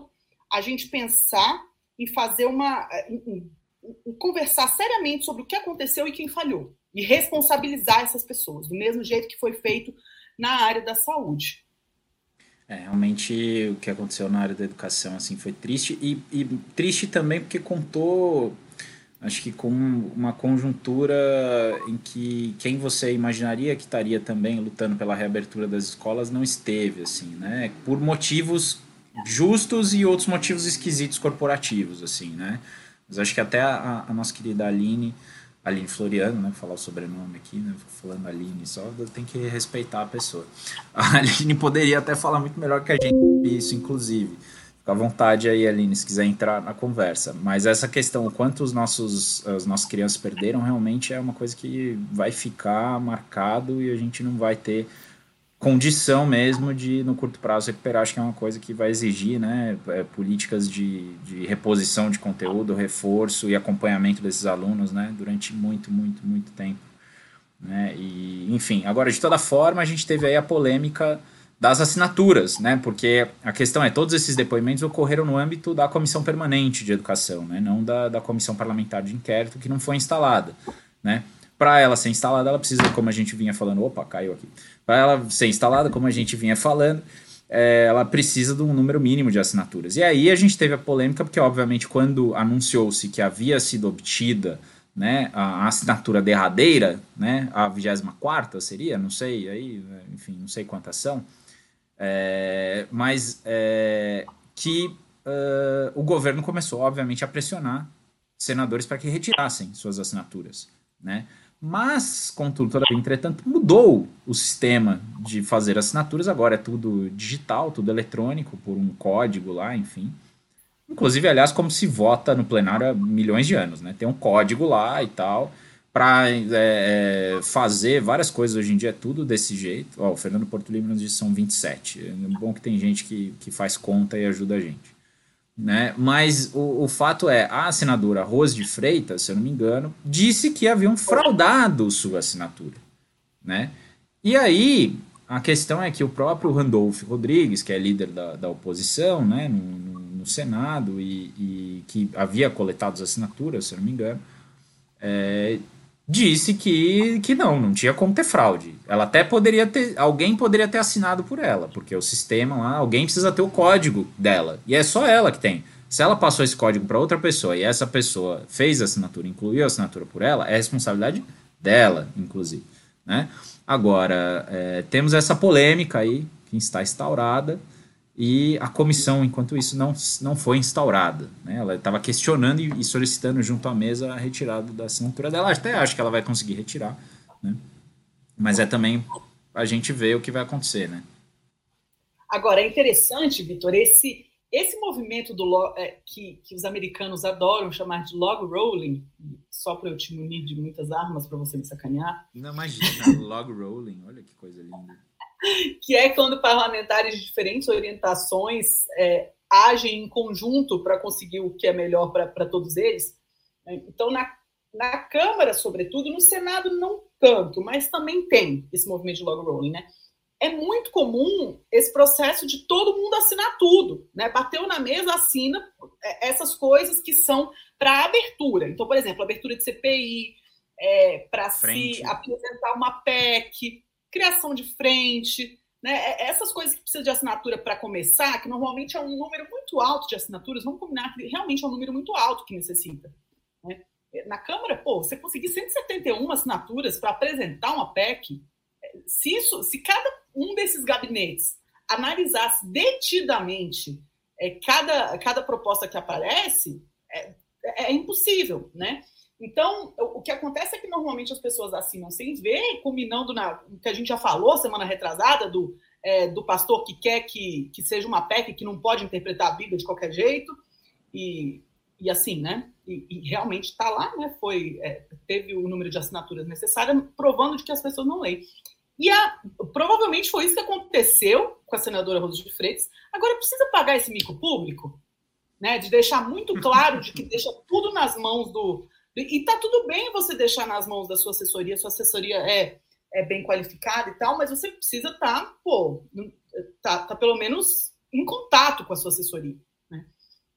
a gente pensar e fazer uma... Em, em conversar seriamente sobre o que aconteceu e quem falhou. E responsabilizar essas pessoas, do mesmo jeito que foi feito na área da saúde. É, realmente o que aconteceu na área da educação assim, foi triste. E, e triste também porque contou, acho que com uma conjuntura em que quem você imaginaria que estaria também lutando pela reabertura das escolas não esteve, assim, né? Por motivos justos e outros motivos esquisitos corporativos, assim, né? Mas acho que até a, a nossa querida Aline, Aline Floriano, né? Vou falar o sobrenome aqui, né? Falando Aline só, tem que respeitar a pessoa. A Aline poderia até falar muito melhor que a gente isso, inclusive. Fica à vontade aí, Aline, se quiser entrar na conversa. Mas essa questão, o quanto os nossos, as nossas crianças perderam, realmente é uma coisa que vai ficar marcado e a gente não vai ter condição mesmo de, no curto prazo, recuperar. Acho que é uma coisa que vai exigir, né, é, políticas de, de reposição de conteúdo, reforço e acompanhamento desses alunos, né, durante muito, muito, muito tempo. Né? E, enfim, agora, de toda forma, a gente teve aí a polêmica das assinaturas, né, porque a questão é, todos esses depoimentos ocorreram no âmbito da Comissão Permanente de Educação, né, não da, da Comissão Parlamentar de Inquérito, que não foi instalada, né. Para ela ser instalada, ela precisa, como a gente vinha falando, opa, caiu aqui. Para ela ser instalada, como a gente vinha falando, é, ela precisa de um número mínimo de assinaturas. E aí a gente teve a polêmica, porque obviamente quando anunciou-se que havia sido obtida, né, a assinatura derradeira, né, a vigésima quarta seria, não sei, aí, enfim, não sei quantas são, é, mas é, que uh, o governo começou, obviamente, a pressionar senadores para que retirassem suas assinaturas, né? Mas, contudo, todavia, entretanto, mudou o sistema de fazer assinaturas, agora é tudo digital, tudo eletrônico, por um código lá, enfim. Inclusive, aliás, como se vota no plenário há milhões de anos, né? Tem um código lá e tal, para é, fazer várias coisas. Hoje em dia é tudo desse jeito. Ó, o Fernando Porto Livre nos diz que são vinte e sete. É bom que tem gente que, que faz conta e ajuda a gente. Né? Mas o, o fato é, a senadora Rose de Freitas, se eu não me engano, disse que haviam fraudado sua assinatura. Né? E aí, a questão é que o próprio Randolph Rodrigues, que é líder da, da oposição, né, no, no, no Senado, e, e que havia coletado as assinaturas, se eu não me engano, é, disse que, que não, não tinha como ter fraude. Ela até poderia ter, alguém poderia ter assinado por ela, porque o sistema lá, alguém precisa ter o código dela, e é só ela que tem. Se ela passou esse código para outra pessoa e essa pessoa fez a assinatura, incluiu a assinatura por ela, é responsabilidade dela, inclusive. Né? Agora, é, temos essa polêmica aí, que está instaurada, e a comissão, enquanto isso, não, não foi instaurada. Né? Ela estava questionando e, e solicitando junto à mesa a retirada da assinatura dela. Até acho que ela vai conseguir retirar. Né? Mas é também a gente ver o que vai acontecer. Né? Agora, é interessante, Vitor, esse, esse movimento do, é, que, que os americanos adoram chamar de log rolling, só para eu te munir de muitas armas para você me sacanear. Não, imagina, log rolling, olha que coisa linda. Que é quando parlamentares de diferentes orientações é, agem em conjunto para conseguir o que é melhor para todos eles. Então, na, na Câmara, sobretudo, no Senado não tanto, mas também tem esse movimento de log rolling, né? É muito comum esse processo de todo mundo assinar tudo, né? Bateu na mesa, assina essas coisas que são para abertura. Então, por exemplo, abertura de C P I, é, para se apresentar uma P E C, criação de frente, né? Essas coisas que precisam de assinatura para começar, que normalmente é um número muito alto de assinaturas, vamos combinar que realmente é um número muito alto que necessita. Né? Na Câmara, pô, você conseguir cento e setenta e uma assinaturas para apresentar uma P E C, se, isso, se cada um desses gabinetes analisasse detidamente é, cada, cada proposta que aparece, é, é impossível, né? Então, o que acontece é que normalmente as pessoas assinam sem ver, combinando na que a gente já falou semana retrasada, do, é, do pastor que quer que, que seja uma P E C que não pode interpretar a Bíblia de qualquer jeito, e, e assim, né? E, e realmente está lá, né? Foi, é, teve o número de assinaturas necessárias, provando de que as pessoas não leem. E a, provavelmente foi isso que aconteceu com a senadora Rose de Freitas. Agora, precisa pagar esse mico público, né? De deixar muito claro de que deixa tudo nas mãos do... E tá tudo bem você deixar nas mãos da sua assessoria, sua assessoria é, é bem qualificada e tal, mas você precisa estar, tá, pô, tá, tá pelo menos em contato com a sua assessoria, né?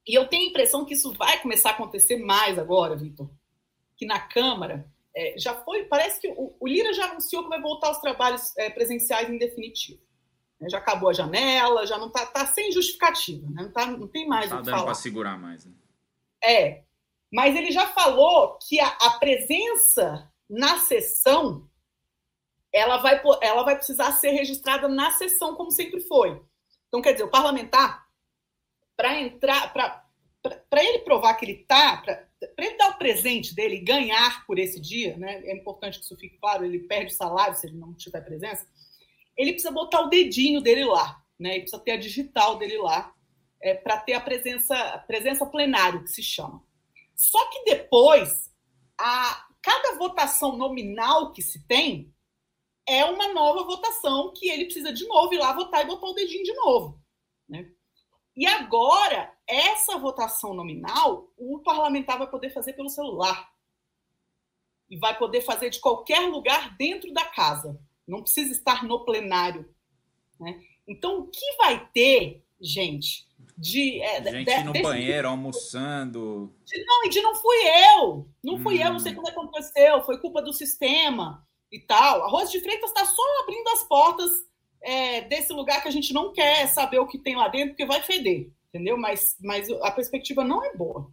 E eu tenho a impressão que isso vai começar a acontecer mais agora, Vitor, que na Câmara é, já foi, parece que o, o Lira já anunciou que vai voltar aos trabalhos é, presenciais em definitivo. Né? Já acabou a janela, já não está tá sem justificativa, né? não, tá, não tem mais tá o que falar. Dá para segurar mais. Né? É, mas ele já falou que a, a presença na sessão ela vai, ela vai precisar ser registrada na sessão, como sempre foi. Então, quer dizer, o parlamentar, para entrar, para ele provar que ele está, para ele dar o presente dele, ganhar por esse dia, né? É importante que isso fique claro, ele perde o salário se ele não tiver presença, ele precisa botar o dedinho dele lá, né? Ele precisa ter a digital dele lá, é, para ter a presença, a presença plenária, que se chama. Só que depois, a, cada votação nominal que se tem é uma nova votação que ele precisa de novo ir lá votar e botar o dedinho de novo. Né? E agora, essa votação nominal, o parlamentar vai poder fazer pelo celular. E vai poder fazer de qualquer lugar dentro da casa. Não precisa estar no plenário. Né? Então, o que vai ter, gente... De, é, gente de, no desse... banheiro, almoçando... De, não, e de não fui eu. Não fui hum. eu, não sei como aconteceu. Foi culpa do sistema e tal. A Rose de Freitas está só abrindo as portas é, desse lugar que a gente não quer saber o que tem lá dentro, porque vai feder, entendeu? Mas, mas a perspectiva não é boa.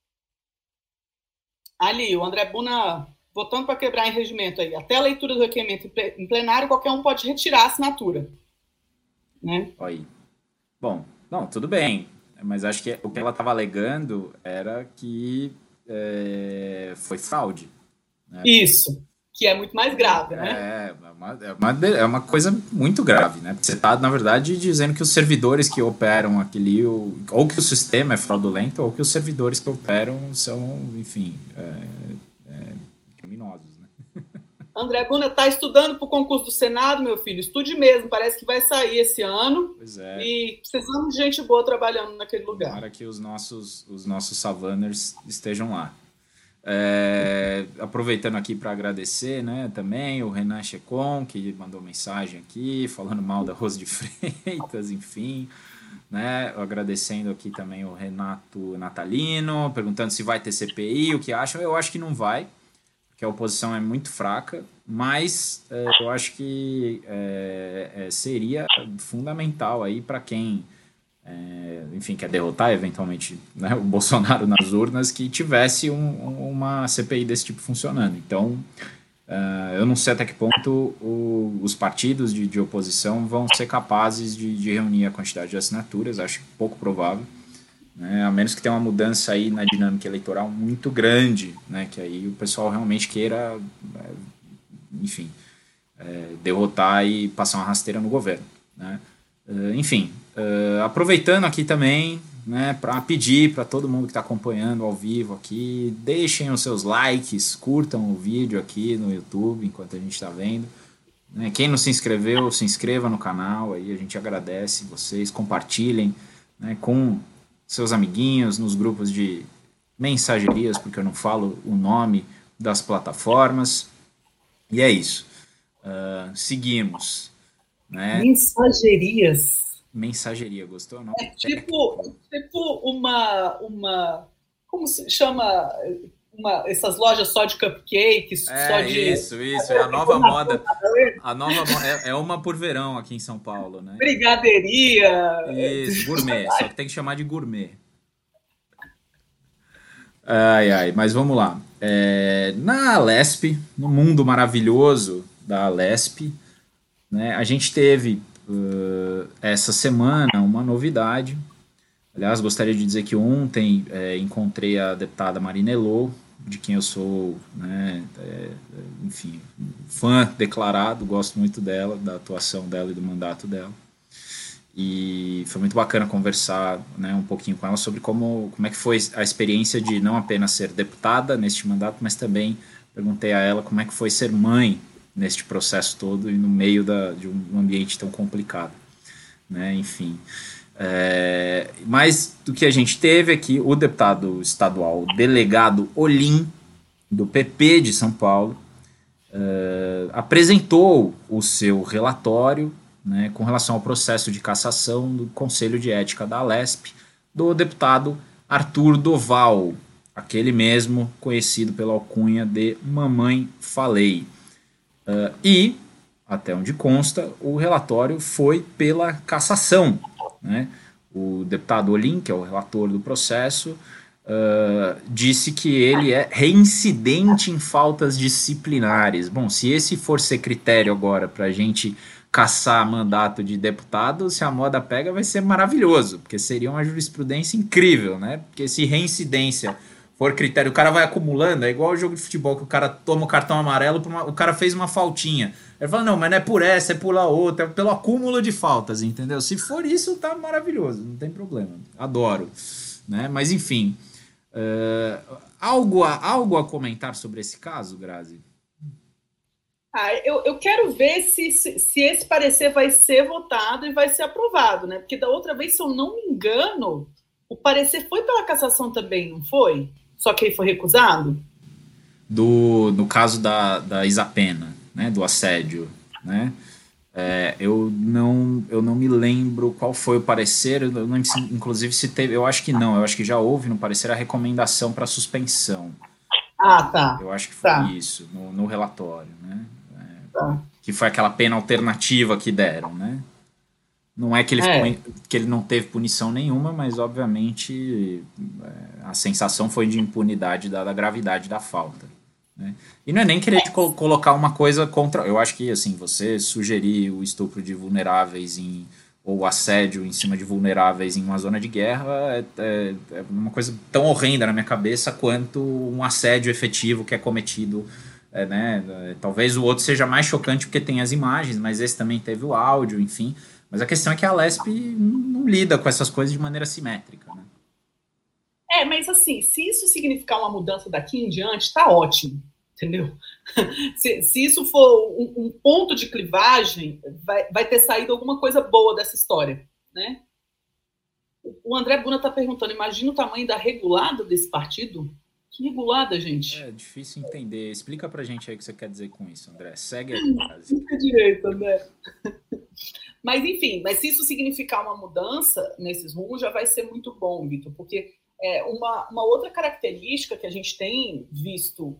Ali, o André Buna votando para quebrar em regimento aí. Até a leitura do requerimento em plenário, qualquer um pode retirar a assinatura. Né? Aí. Bom, não, tudo bem. Mas acho que o que ela estava alegando era que é, foi fraude. Né? Isso. Que é muito mais grave, né? É, é uma, é uma, é uma coisa muito grave, né? Você está, na verdade, dizendo que os servidores que operam aquele, ou, ou que o sistema é fraudulento, ou que os servidores que operam são, enfim, é, é, criminosos, né? André Buna está estudando para o concurso do Senado, meu filho. Estude mesmo, parece que vai sair esse ano. Pois é. E precisamos de gente boa trabalhando naquele lugar. Para que os nossos, os nossos Savanners estejam lá. É, aproveitando aqui para agradecer, né, também o Renan Checon, que mandou mensagem aqui falando mal da Rose de Freitas, enfim, né, agradecendo aqui também o Renato Natalino, perguntando se vai ter C P I, o que acham. Eu acho que não vai, porque a oposição é muito fraca, mas é, eu acho que é, é, seria fundamental aí para quem É, enfim, quer derrotar eventualmente, né, o Bolsonaro nas urnas, que tivesse um, uma C P I desse tipo funcionando. Então, uh, eu não sei até que ponto o, os partidos de, de oposição vão ser capazes de, de reunir a quantidade de assinaturas, acho pouco provável, né, a menos que tenha uma mudança aí na dinâmica eleitoral muito grande, né, que aí o pessoal realmente queira, enfim, é, derrotar e passar uma rasteira no governo, né. Uh, enfim, uh, aproveitando aqui também, né, para pedir para todo mundo que está acompanhando ao vivo aqui, deixem os seus likes, curtam o vídeo aqui no YouTube enquanto a gente está vendo. Né, quem não se inscreveu, se inscreva no canal, aí a gente agradece vocês, compartilhem, né, com seus amiguinhos nos grupos de mensagerias, porque eu não falo o nome das plataformas. E é isso. Uh, seguimos. Né? Mensagerias. Mensageria, gostou? Não? É tipo, tipo uma, uma. Como se chama? Uma, essas lojas só de cupcakes. É, só de, isso, isso. É a nova moda. A nova é, é uma por verão aqui em São Paulo, né? Brigadeiria. Isso, gourmet. Só que tem que chamar de gourmet. Ai, ai, mas vamos lá. É, na Alesp, no mundo maravilhoso da Alesp, né, a gente teve uh, essa semana uma novidade. Aliás, gostaria de dizer que ontem é, encontrei a deputada Marina Elô, de quem eu sou, né, é, enfim, fã declarado, gosto muito dela, da atuação dela e do mandato dela. E foi muito bacana conversar, né, um pouquinho com ela sobre como, como é que foi a experiência de não apenas ser deputada neste mandato, mas também perguntei a ela como é que foi ser mãe neste processo todo e no meio da, de um ambiente tão complicado, né? Enfim, é, mas do que a gente teve aqui, o deputado estadual, o delegado Olim, do P P de São Paulo, é, apresentou o seu relatório, né, com relação ao processo de cassação do Conselho de Ética da Alesp, do deputado Arthur Doval, aquele mesmo conhecido pela alcunha de Mamãe Falei. Uh, e, até onde consta, o relatório foi pela cassação, né? O deputado Olim, que é o relator do processo, uh, disse que ele é reincidente em faltas disciplinares. Bom, se esse for ser critério agora para a gente caçar mandato de deputado, se a moda pega, vai ser maravilhoso, porque seria uma jurisprudência incrível, né? Porque se reincidência for critério, o cara vai acumulando, é igual o jogo de futebol, que o cara toma o cartão amarelo, uma, o cara fez uma faltinha. Ele fala, não, mas não é por essa, é por a outra, é pelo acúmulo de faltas, entendeu? Se for isso, tá maravilhoso, não tem problema. Adoro. Né? Mas, enfim, uh, algo, a, algo a comentar sobre esse caso, Grazi? Ah, eu, eu quero ver se, se, se esse parecer vai ser votado e vai ser aprovado, né? Porque da outra vez, se eu não me engano, o parecer foi pela cassação também, não foi? Só que ele foi recusado? Do, no caso da, da Isapena, né, do assédio, né, é, eu, não, eu não me lembro qual foi o parecer, eu não, inclusive se teve, eu acho que não, eu acho que já houve no parecer a recomendação para suspensão. Ah, tá. Eu acho que foi tá. isso, no, no relatório, né, é, tá. que foi aquela pena alternativa que deram, né. Não é que ele, é. ficou, que ele não teve punição nenhuma, mas obviamente a sensação foi de impunidade dada a gravidade da falta. Né? E não é nem querer col- colocar uma coisa contra... Eu acho que assim, você sugerir o estupro de vulneráveis em, ou o assédio em cima de vulneráveis em uma zona de guerra é, é, é uma coisa tão horrenda na minha cabeça quanto um assédio efetivo que é cometido. É, né? Talvez o outro seja mais chocante porque tem as imagens, mas esse também teve o áudio, enfim... Mas a questão é que a Lesp não lida com essas coisas de maneira simétrica. Né? É, mas assim, se isso significar uma mudança daqui em diante, tá ótimo, entendeu? Se, se isso for um, um ponto de clivagem, vai, vai ter saído alguma coisa boa dessa história, né? O André Buna está perguntando, imagina o tamanho da regulada desse partido? Que regulada, gente? É difícil entender. Explica pra gente aí o que você quer dizer com isso, André. Segue aí. Fica direito, André. Mas, enfim, mas se isso significar uma mudança nesses rumos, já vai ser muito bom, Vitor, porque é, uma, uma outra característica que a gente tem visto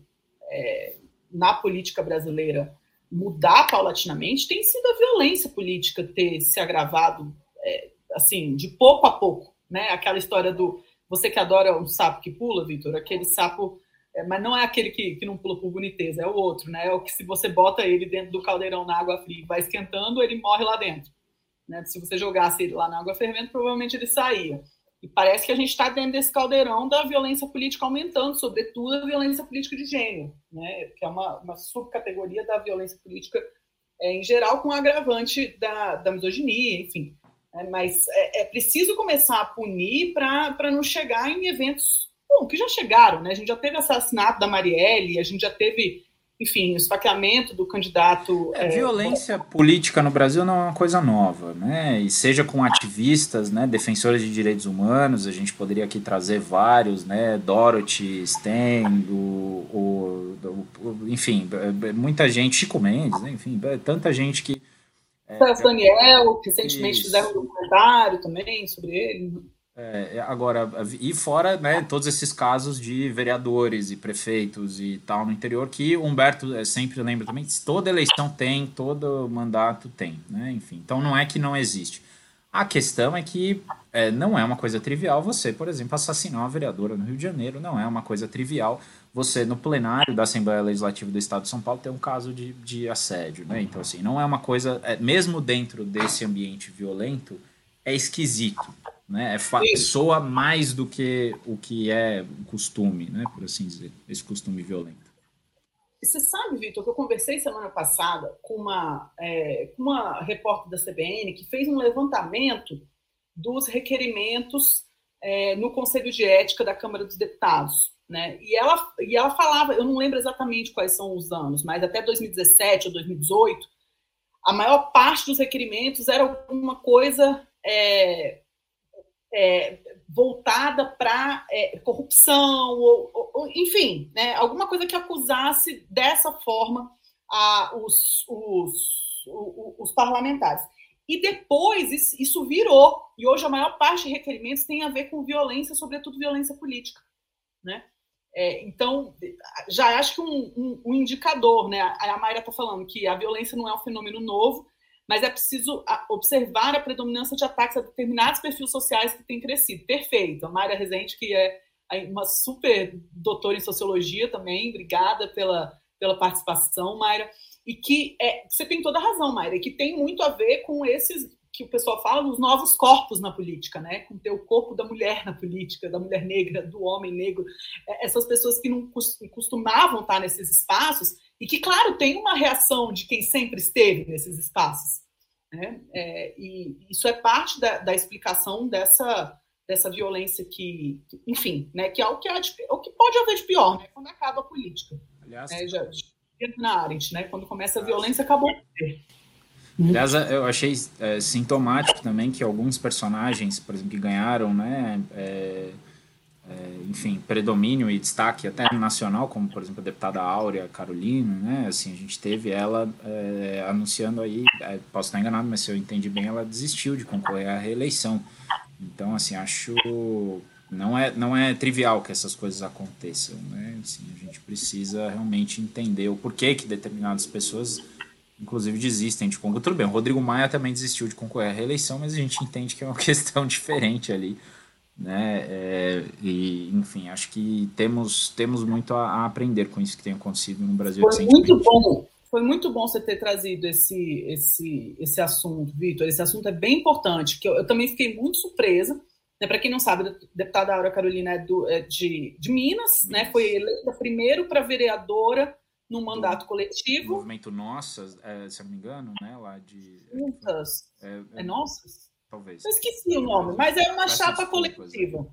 é, na política brasileira mudar paulatinamente tem sido a violência política ter se agravado, é, assim, de pouco a pouco, né? Aquela história do você que adora um sapo que pula, Vitor, aquele sapo, é, mas não é aquele que, que não pula por boniteza, é o outro, né? É o que se você bota ele dentro do caldeirão na água fria e vai esquentando, ele morre lá dentro. Né? Se você jogasse ele lá na água fervendo, provavelmente ele saía. E parece que a gente está dentro desse caldeirão da violência política aumentando, sobretudo a violência política de gênero, né? Que é uma, uma subcategoria da violência política é, em geral, com o agravante da, da misoginia, enfim. É, mas é, é preciso começar a punir para não chegar em eventos bom, que já chegaram. Né? A gente já teve assassinato da Marielle, a gente já teve... enfim, o esfaqueamento do candidato... É, é, violência política no Brasil não é uma coisa nova, né? E seja com ativistas, né, defensores de direitos humanos, a gente poderia aqui trazer vários, né, Dorothy, Sten, o, o, o, enfim, muita gente, Chico Mendes, né, enfim, tanta gente que... É, Daniel, recentemente isso. Fizeram um documentário também sobre ele... É, agora, e fora, né, todos esses casos de vereadores e prefeitos e tal no interior, que o Humberto sempre lembra também, toda eleição tem, todo mandato tem, né, enfim, então não é que não existe. A questão é que é, não é uma coisa trivial você, por exemplo, assassinar uma vereadora no Rio de Janeiro, não é uma coisa trivial você, no plenário da Assembleia Legislativa do Estado de São Paulo, ter um caso de, de assédio, né, então assim, não é uma coisa, é, mesmo dentro desse ambiente violento, é esquisito. Né? É, soa mais do que o que é costume, né? Por assim dizer, esse costume violento. Você sabe, Vitor, que eu conversei semana passada com uma, é, uma repórter da C B N que fez um levantamento dos requerimentos é, no Conselho de Ética da Câmara dos Deputados. Né? E, ela, e ela falava, eu não lembro exatamente quais são os anos, mas até dois mil e dezessete ou dois mil e dezoito, a maior parte dos requerimentos era alguma coisa... É, É, voltada para é, corrupção, ou, ou, enfim, né, alguma coisa que acusasse dessa forma a, os, os, os, os parlamentares. E depois isso, isso virou, e hoje a maior parte de requerimentos tem a ver com violência, sobretudo violência política, né? É, então, já acho que um, um, um indicador, né? A Mayra está falando que a violência não é um fenômeno novo, mas é preciso observar a predominância de ataques a determinados perfis sociais que têm crescido. Perfeito. A Mayra Rezende, que é uma super doutora em sociologia também, obrigada pela, pela participação, Mayra. E que é, você tem toda a razão, Mayra, que tem muito a ver com esses que o pessoal fala, os novos corpos na política, né? Com ter o corpo da mulher na política, da mulher negra, do homem negro, essas pessoas que não costumavam estar nesses espaços e que, claro, tem uma reação de quem sempre esteve nesses espaços, né? É, e isso é parte da, da explicação dessa, dessa violência que, enfim, né? Que é o que, há de, o que pode haver de pior, né? Quando acaba a política. Aliás, é, já, na Arendt, né? Quando começa a violência, acabou. Aliás, eu achei é, sintomático também que alguns personagens, por exemplo, que ganharam, né, é, é, enfim, predomínio e destaque até nacional, como, por exemplo, a deputada Áurea Carolina, né, assim, a gente teve ela é, anunciando aí, é, posso estar enganado, mas se eu entendi bem, ela desistiu de concorrer à reeleição. Então, assim, acho... Não é, não é trivial que essas coisas aconteçam, né, assim, a gente precisa realmente entender o porquê que determinadas pessoas... inclusive desistem de concorrer. Tudo bem, o Rodrigo Maia também desistiu de concorrer à reeleição, mas a gente entende que é uma questão diferente ali, né? É, e, enfim, acho que temos, temos muito a, a aprender com isso que tem acontecido no Brasil. Foi muito bom, foi muito bom você ter trazido esse, esse, esse assunto, Vitor. Esse assunto é bem importante, que eu, eu também fiquei muito surpresa. Né? Para quem não sabe, a deputada Áurea Carolina é, do, é de, de Minas, né? Foi eleita primeiro para vereadora no mandato coletivo. O movimento Nossas, é, se eu não me engano, né? Lá de. Juntas. É, é, é Nossas? Talvez. Eu esqueci o nome, mas é uma chapa coletiva.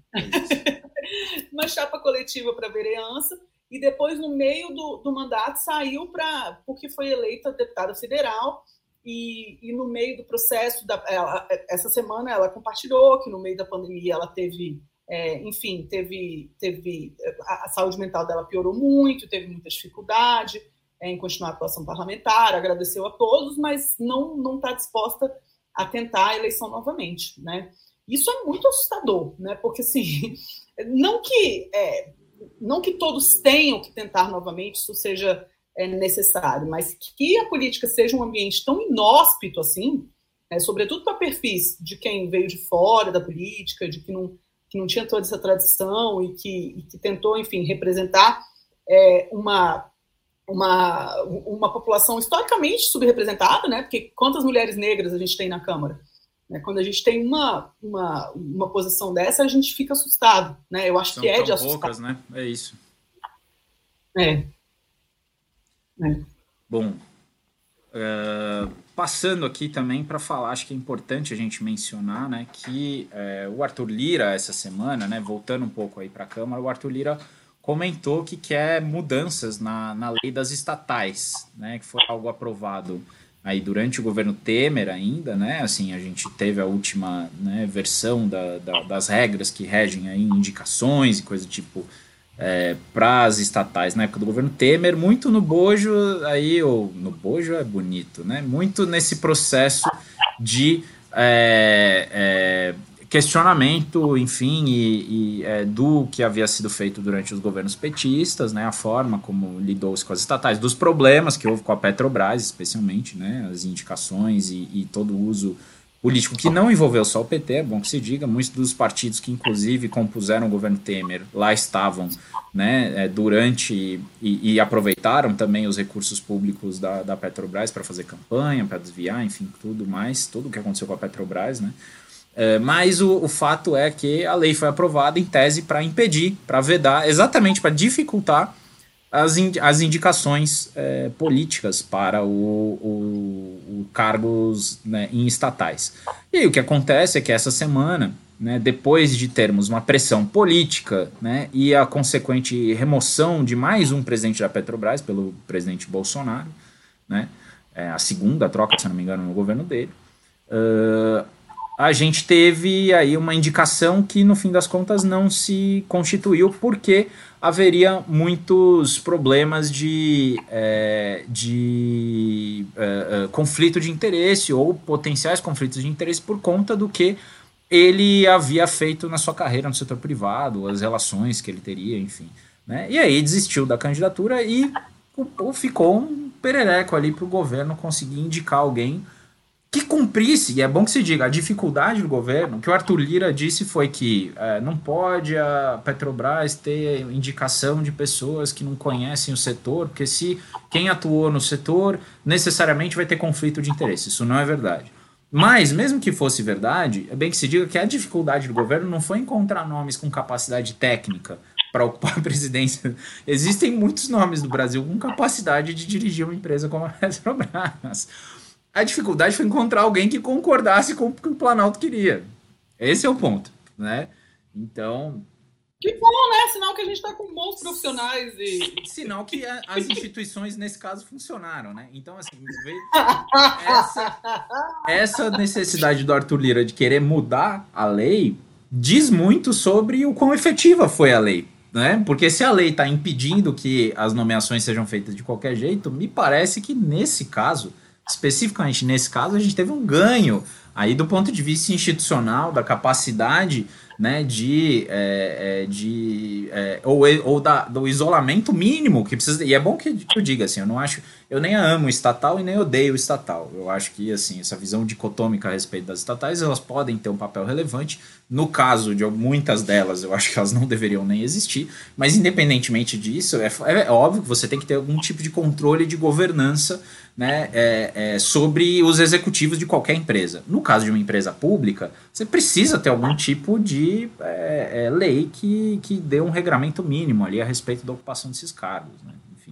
É uma chapa coletiva para vereança, e depois, no meio do, do mandato, saiu para. Porque foi eleita deputada federal, e, e no meio do processo, da, ela, essa semana ela compartilhou que no meio da pandemia ela teve. É, enfim, teve, teve a, a saúde mental dela piorou muito, teve muita dificuldade é, em continuar a atuação parlamentar, agradeceu a todos, mas não não está disposta a tentar a eleição novamente, né? Isso é muito assustador, né? Porque assim, não que é, não que todos tenham que tentar novamente, isso seja é, necessário, mas que a política seja um ambiente tão inóspito assim, é, sobretudo para perfis de quem veio de fora da política, de que não que não tinha toda essa tradição e que, e que tentou, enfim, representar é, uma, uma, uma população historicamente subrepresentada, né? Porque quantas mulheres negras a gente tem na Câmara? Né? Quando a gente tem uma, uma, uma posição dessa, a gente fica assustado, né? Eu acho São que é tão de assustar. poucas, né? É isso. É. é. Bom, uh, passando aqui também para falar, acho que é importante a gente mencionar, né, que uh, o Arthur Lira, essa semana, né, voltando um pouco aí para a Câmara, o Arthur Lira comentou que quer mudanças na, na lei das estatais, né, que foi algo aprovado aí durante o governo Temer ainda, né, assim, a gente teve a última, né, versão da, da, das regras que regem aí indicações e coisa do tipo, É, para as estatais na época do governo Temer, muito no bojo, aí, ou no bojo é bonito, né? Muito nesse processo de é, é, questionamento, enfim, e, e é, do que havia sido feito durante os governos petistas, né? A forma como lidou-se com as estatais, dos problemas que houve com a Petrobras, especialmente, né? As indicações e, e todo o uso político que não envolveu só o P T, é bom que se diga, muitos dos partidos que inclusive compuseram o governo Temer lá estavam, né, durante e, e aproveitaram também os recursos públicos da, da Petrobras para fazer campanha, para desviar, enfim, tudo mais, tudo o que aconteceu com a Petrobras, né? É, mas o, o fato é que a lei foi aprovada em tese para impedir, para vedar, exatamente para dificultar as, indi as indicações é, políticas para o, o, o cargos, né, em estatais. E o que acontece é que essa semana, né, depois de termos uma pressão política, né, e a consequente remoção de mais um presidente da Petrobras pelo presidente Bolsonaro, né, é, a segunda troca, se não me engano, no governo dele, uh, a gente teve aí uma indicação que, no fim das contas, não se constituiu porque haveria muitos problemas de, é, de é, é, conflito de interesse ou potenciais conflitos de interesse por conta do que ele havia feito na sua carreira no setor privado, as relações que ele teria, enfim. Né? E aí desistiu da candidatura e ficou um perereco ali para o governo conseguir indicar alguém que cumprisse, e é bom que se diga, a dificuldade do governo, o que o Arthur Lira disse foi que é, não pode a Petrobras ter indicação de pessoas que não conhecem o setor, porque se quem atuou no setor necessariamente vai ter conflito de interesse. Isso não é verdade. Mas, mesmo que fosse verdade, é bem que se diga que a dificuldade do governo não foi encontrar nomes com capacidade técnica para ocupar a presidência. Existem muitos nomes do Brasil com capacidade de dirigir uma empresa como a Petrobras. A dificuldade foi encontrar alguém que concordasse com o que o Planalto queria. Esse é o ponto, né? Então... Que bom, né? Sinal que a gente está com bons profissionais e... Sinal que a, as instituições, nesse caso, funcionaram, né? Então, assim, essa, essa necessidade do Arthur Lira de querer mudar a lei diz muito sobre o quão efetiva foi a lei, né? Porque se a lei está impedindo que as nomeações sejam feitas de qualquer jeito, me parece que nesse caso... Especificamente nesse caso, a gente teve um ganho aí do ponto de vista institucional, da capacidade, né, de, é, de é, ou, ou da, do isolamento mínimo que precisa. E é bom que, que eu diga assim, eu não acho, eu nem amo o estatal e nem odeio o estatal. Eu acho que assim, essa visão dicotômica a respeito das estatais, elas podem ter um papel relevante. No caso de muitas delas, eu acho que elas não deveriam nem existir, mas independentemente disso, é, é óbvio que você tem que ter algum tipo de controle de governança, né, é, é, sobre os executivos de qualquer empresa. No caso de uma empresa pública, você precisa ter algum tipo de é, é, lei que, que dê um regramento mínimo ali a respeito da ocupação desses cargos, né? Enfim.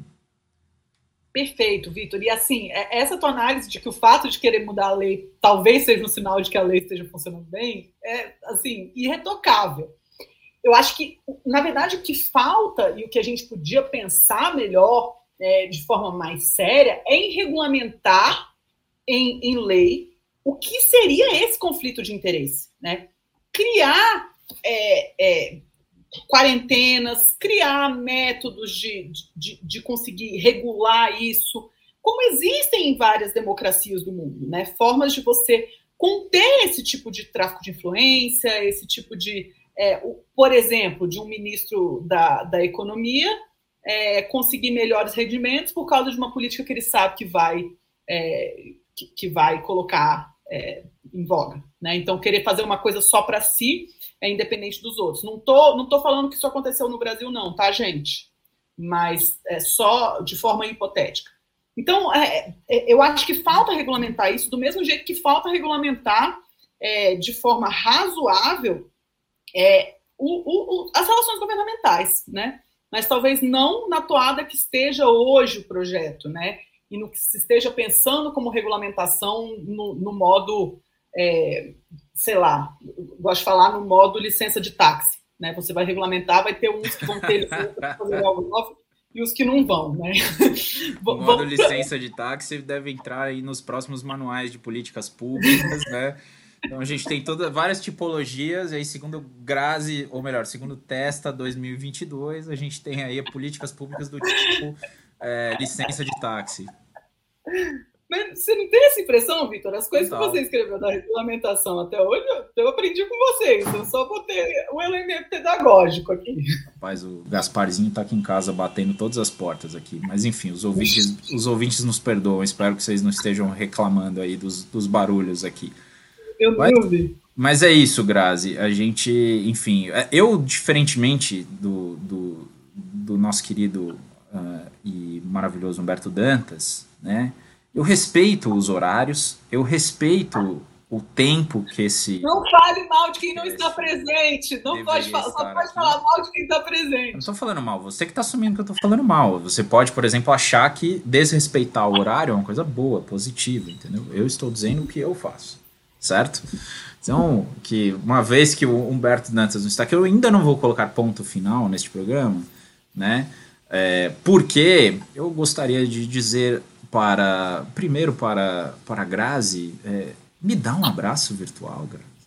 Perfeito, Vitor. E assim, essa tua análise de que o fato de querer mudar a lei talvez seja um sinal de que a lei esteja funcionando bem, é assim, irretocável. Eu acho que, na verdade, o que falta e o que a gente podia pensar melhor É, de forma mais séria, é em regulamentar em, em lei o que seria esse conflito de interesse, né? Criar é, é, quarentenas, criar métodos de, de, de conseguir regular isso, como existem em várias democracias do mundo, né? Formas de você conter esse tipo de tráfico de influência, esse tipo de, é, o, por exemplo, de um ministro da, da economia É, conseguir melhores rendimentos por causa de uma política que ele sabe que vai, é, que, que vai colocar é, em voga. Né? Então, querer fazer uma coisa só para si é independente dos outros. Não tô, não tô falando que isso aconteceu no Brasil, não, tá, gente? Mas é só de forma hipotética. Então, é, é, eu acho que falta regulamentar isso do mesmo jeito que falta regulamentar é, de forma razoável é, o, o, o, as relações governamentais, né? Mas talvez não na toada que esteja hoje o projeto, né? E no que se esteja pensando como regulamentação no, no modo, é, sei lá, gosto de falar no modo licença de táxi, né? Você vai regulamentar, vai ter uns que vão ter licença para fazer algo novo e os que não vão, né? O modo licença de táxi deve entrar aí nos próximos manuais de políticas públicas, né? Então a gente tem toda, várias tipologias, e aí segundo Grazi, ou melhor, segundo Testa dois mil e vinte e dois, a gente tem aí políticas públicas do tipo é, licença de táxi. Mas você não tem essa impressão, Vitor? As coisas Total. que você escreveu da regulamentação até hoje, eu aprendi com vocês. Eu só botei o elemento pedagógico aqui. Rapaz, o Gasparzinho tá aqui em casa batendo todas as portas aqui. Mas enfim, os ouvintes, os ouvintes nos perdoam. Espero que vocês não estejam reclamando aí dos, dos barulhos aqui. Eu não mas, ouvi. Mas é isso, Grazi. A gente, enfim, eu, diferentemente do, do, do nosso querido uh, e maravilhoso Humberto Dantas, né? Eu respeito os horários, eu respeito o tempo que esse... Não fale mal de quem não está presente. Não pode falar, só pode aqui. falar mal de quem está presente. Eu não estou falando mal, você que está assumindo que eu estou falando mal. Você pode, por exemplo, achar que desrespeitar o horário é uma coisa boa, positiva, entendeu? Eu estou dizendo o que eu faço, certo? Então, que uma vez que o Humberto Dantas não está aqui, eu ainda não vou colocar ponto final neste programa, né? É, porque eu gostaria de dizer para, primeiro para, para a Grazi, é, me dá um abraço virtual, Grazi.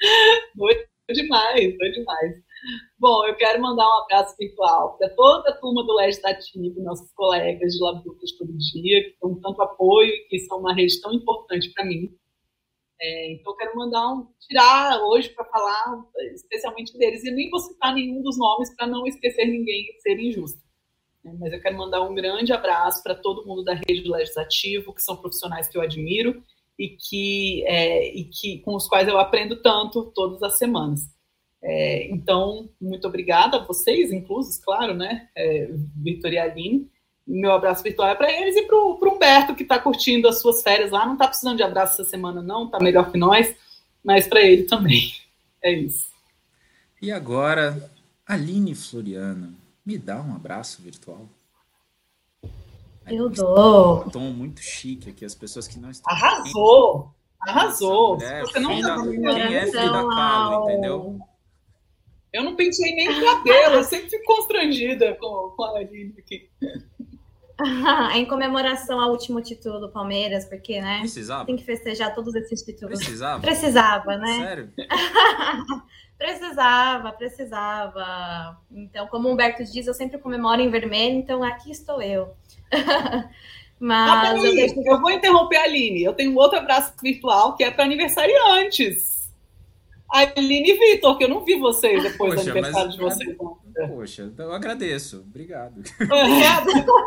Foi demais, foi demais. Bom, eu quero mandar um abraço virtual para toda a turma do Legislativo, nossos colegas de Labutas Todo Dia, que dão tanto apoio e que são uma rede tão importante para mim. É, então, eu quero mandar um, tirar hoje para falar especialmente deles. E nem vou citar nenhum dos nomes para não esquecer ninguém e ser injusto. É, mas eu quero mandar um grande abraço para todo mundo da rede do Legislativo, que são profissionais que eu admiro e, que, é, e que, com os quais eu aprendo tanto todas as semanas. É, então, muito obrigada a vocês, inclusos, claro, né? É, Vitor e Aline. Meu abraço virtual é para eles e para o Humberto, que está curtindo as suas férias lá. Não está precisando de abraço essa semana, não, está melhor que nós, mas para ele também. É isso. E agora, Aline Floriano, me dá um abraço virtual. Eu dou. Um tom muito chique aqui, as pessoas que não estão. Arrasou! Arrasou! Mulher, Você não Frida, tá quem é Frida Kahlo, entendeu? Eu não penteei nem o cabelo, eu sempre fico constrangida com, com a Aline aqui. Em comemoração ao último título do Palmeiras, porque, né? Precisava? Tem que festejar todos esses títulos. Precisava? Precisava, né? Sério? Precisava, precisava. Então, como o Humberto diz, eu sempre comemoro em vermelho, então aqui estou eu. Mas ah, eu, deixo... eu vou interromper a Aline. Eu tenho um outro abraço virtual que é para aniversariantes. Aline e Vitor, que eu não vi vocês depois poxa, do aniversário mas... de vocês. Poxa, eu agradeço. Obrigado. Obrigada.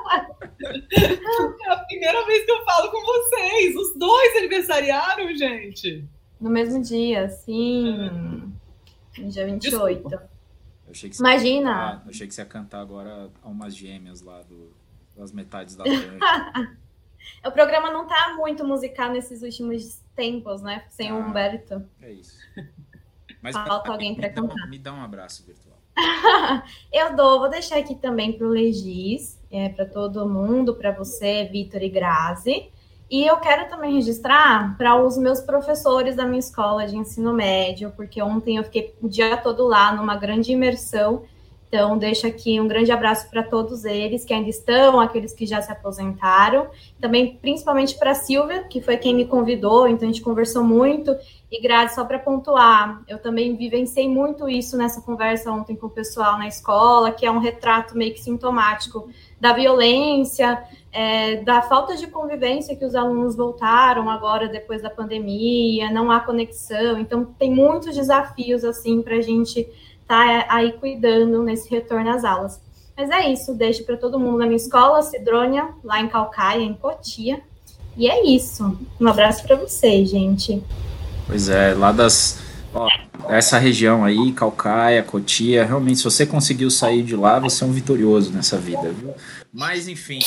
É a primeira vez que eu falo com vocês. Os dois aniversariaram, gente. No mesmo dia, sim. No dia vinte e oito. Eu achei que Imagina. Cantar, eu achei que você ia cantar agora a umas gêmeas lá do, das metades da noite. O programa não tá muito musical nesses últimos tempos, né? Sem ah, o Humberto. É isso. Mas falta alguém para cantar. Dá, me dá um abraço virtual. Eu dou, vou deixar aqui também para o Legis, é, para todo mundo, para você, Vitor e Grazi. E eu quero também registrar para os meus professores da minha escola de ensino médio, porque ontem eu fiquei o dia todo lá numa grande imersão. Então, deixo aqui um grande abraço para todos eles que ainda estão, aqueles que já se aposentaram. Também, principalmente para a Silvia, que foi quem me convidou, então a gente conversou muito. E, Grazi, só para pontuar, eu também vivenciei muito isso nessa conversa ontem com o pessoal na escola, que é um retrato meio que sintomático da violência, é, da falta de convivência que os alunos voltaram agora depois da pandemia, não há conexão. Então, tem muitos desafios, assim, para a gente tá aí cuidando nesse retorno às aulas. Mas é isso, deixo para todo mundo na minha escola, Cidrônia, lá em Caucaia, em Cotia. E é isso. Um abraço para vocês, gente. Pois é, lá das... Ó, essa região aí, Caucaia, Cotia, realmente, se você conseguiu sair de lá, você é um vitorioso nessa vida, viu? Mas, enfim...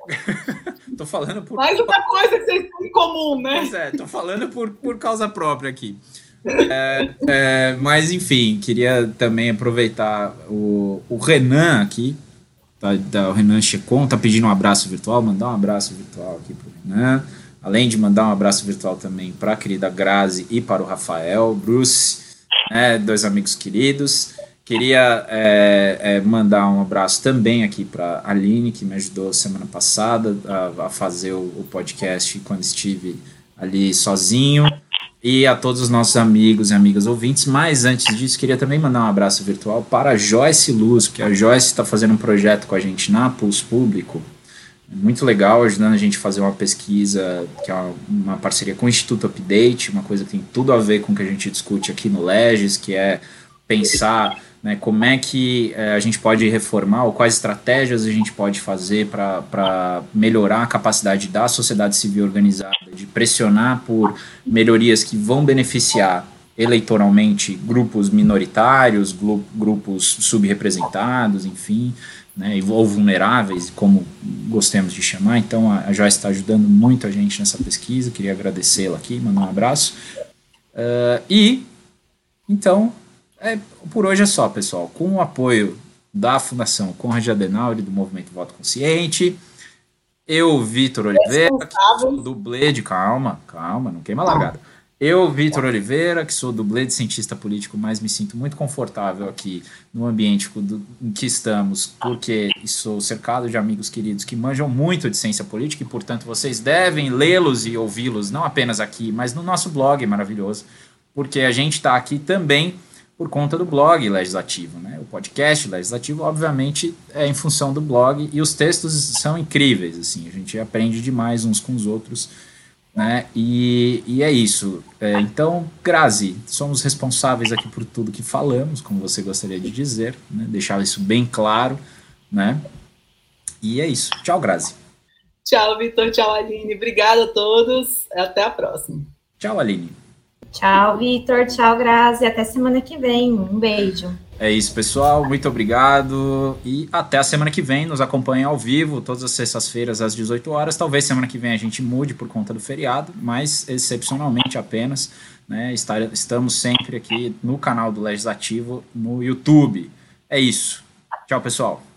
tô falando por... Mais uma coisa que vocês têm em comum, né? Pois é, tô falando por, por causa própria aqui. É, é, mas enfim, queria também aproveitar o, o Renan aqui, tá, tá, o Renan Checon tá pedindo um abraço virtual, mandar um abraço virtual aqui pro Renan, além de mandar um abraço virtual também para a querida Grazi e para o Rafael, Bruce, né, dois amigos queridos. Queria é, é, mandar um abraço também aqui para a Aline, que me ajudou semana passada a, a fazer o, o podcast quando estive ali sozinho. E a todos os nossos amigos e amigas ouvintes. Mas antes disso, queria também mandar um abraço virtual para a Joyce Luz, porque a Joyce está fazendo um projeto com a gente na Pulso Público, muito legal, ajudando a gente a fazer uma pesquisa, que é uma, uma parceria com o Instituto Update, uma coisa que tem tudo a ver com o que a gente discute aqui no Legis, que é pensar, né, como é que é, a gente pode reformar, ou quais estratégias a gente pode fazer para melhorar a capacidade da sociedade civil organizada, de pressionar por melhorias que vão beneficiar eleitoralmente grupos minoritários, grupos subrepresentados, enfim, né, ou vulneráveis, como gostemos de chamar. Então a Joyce está ajudando muito a gente nessa pesquisa, queria agradecê-la aqui, mandar um abraço. Uh, e, então, é, por hoje é só, pessoal. Com o apoio da Fundação Konrad Adenauer e do Movimento Voto Consciente, eu, Vitor Oliveira, que sou dublê de... Calma, calma, não queima a largada. Eu, Vitor Oliveira, que sou dublê de cientista político, mas me sinto muito confortável aqui no ambiente em que estamos, porque sou cercado de amigos queridos que manjam muito de ciência política e, portanto, vocês devem lê-los e ouvi-los, não apenas aqui, mas no nosso blog maravilhoso, porque a gente está aqui também por conta do blog Legislativo, né? O podcast Legislativo, obviamente, é em função do blog, e os textos são incríveis, assim, a gente aprende demais uns com os outros, né? E, e é isso. É, então, Grazi, somos responsáveis aqui por tudo que falamos, como você gostaria de dizer, né? Deixar isso bem claro, né? E é isso. Tchau, Grazi. Tchau, Vitor. Tchau, Aline. Obrigada a todos. Até a próxima. Tchau, Aline. Tchau, Vitor. Tchau, Grazi. Até semana que vem. Um beijo. É isso, pessoal. Muito obrigado. E até a semana que vem. Nos acompanhem ao vivo, todas as sextas-feiras, às dezoito horas. Talvez semana que vem a gente mude por conta do feriado, mas excepcionalmente apenas, né? Estamos sempre aqui no canal do Legislativo, no YouTube. É isso. Tchau, pessoal.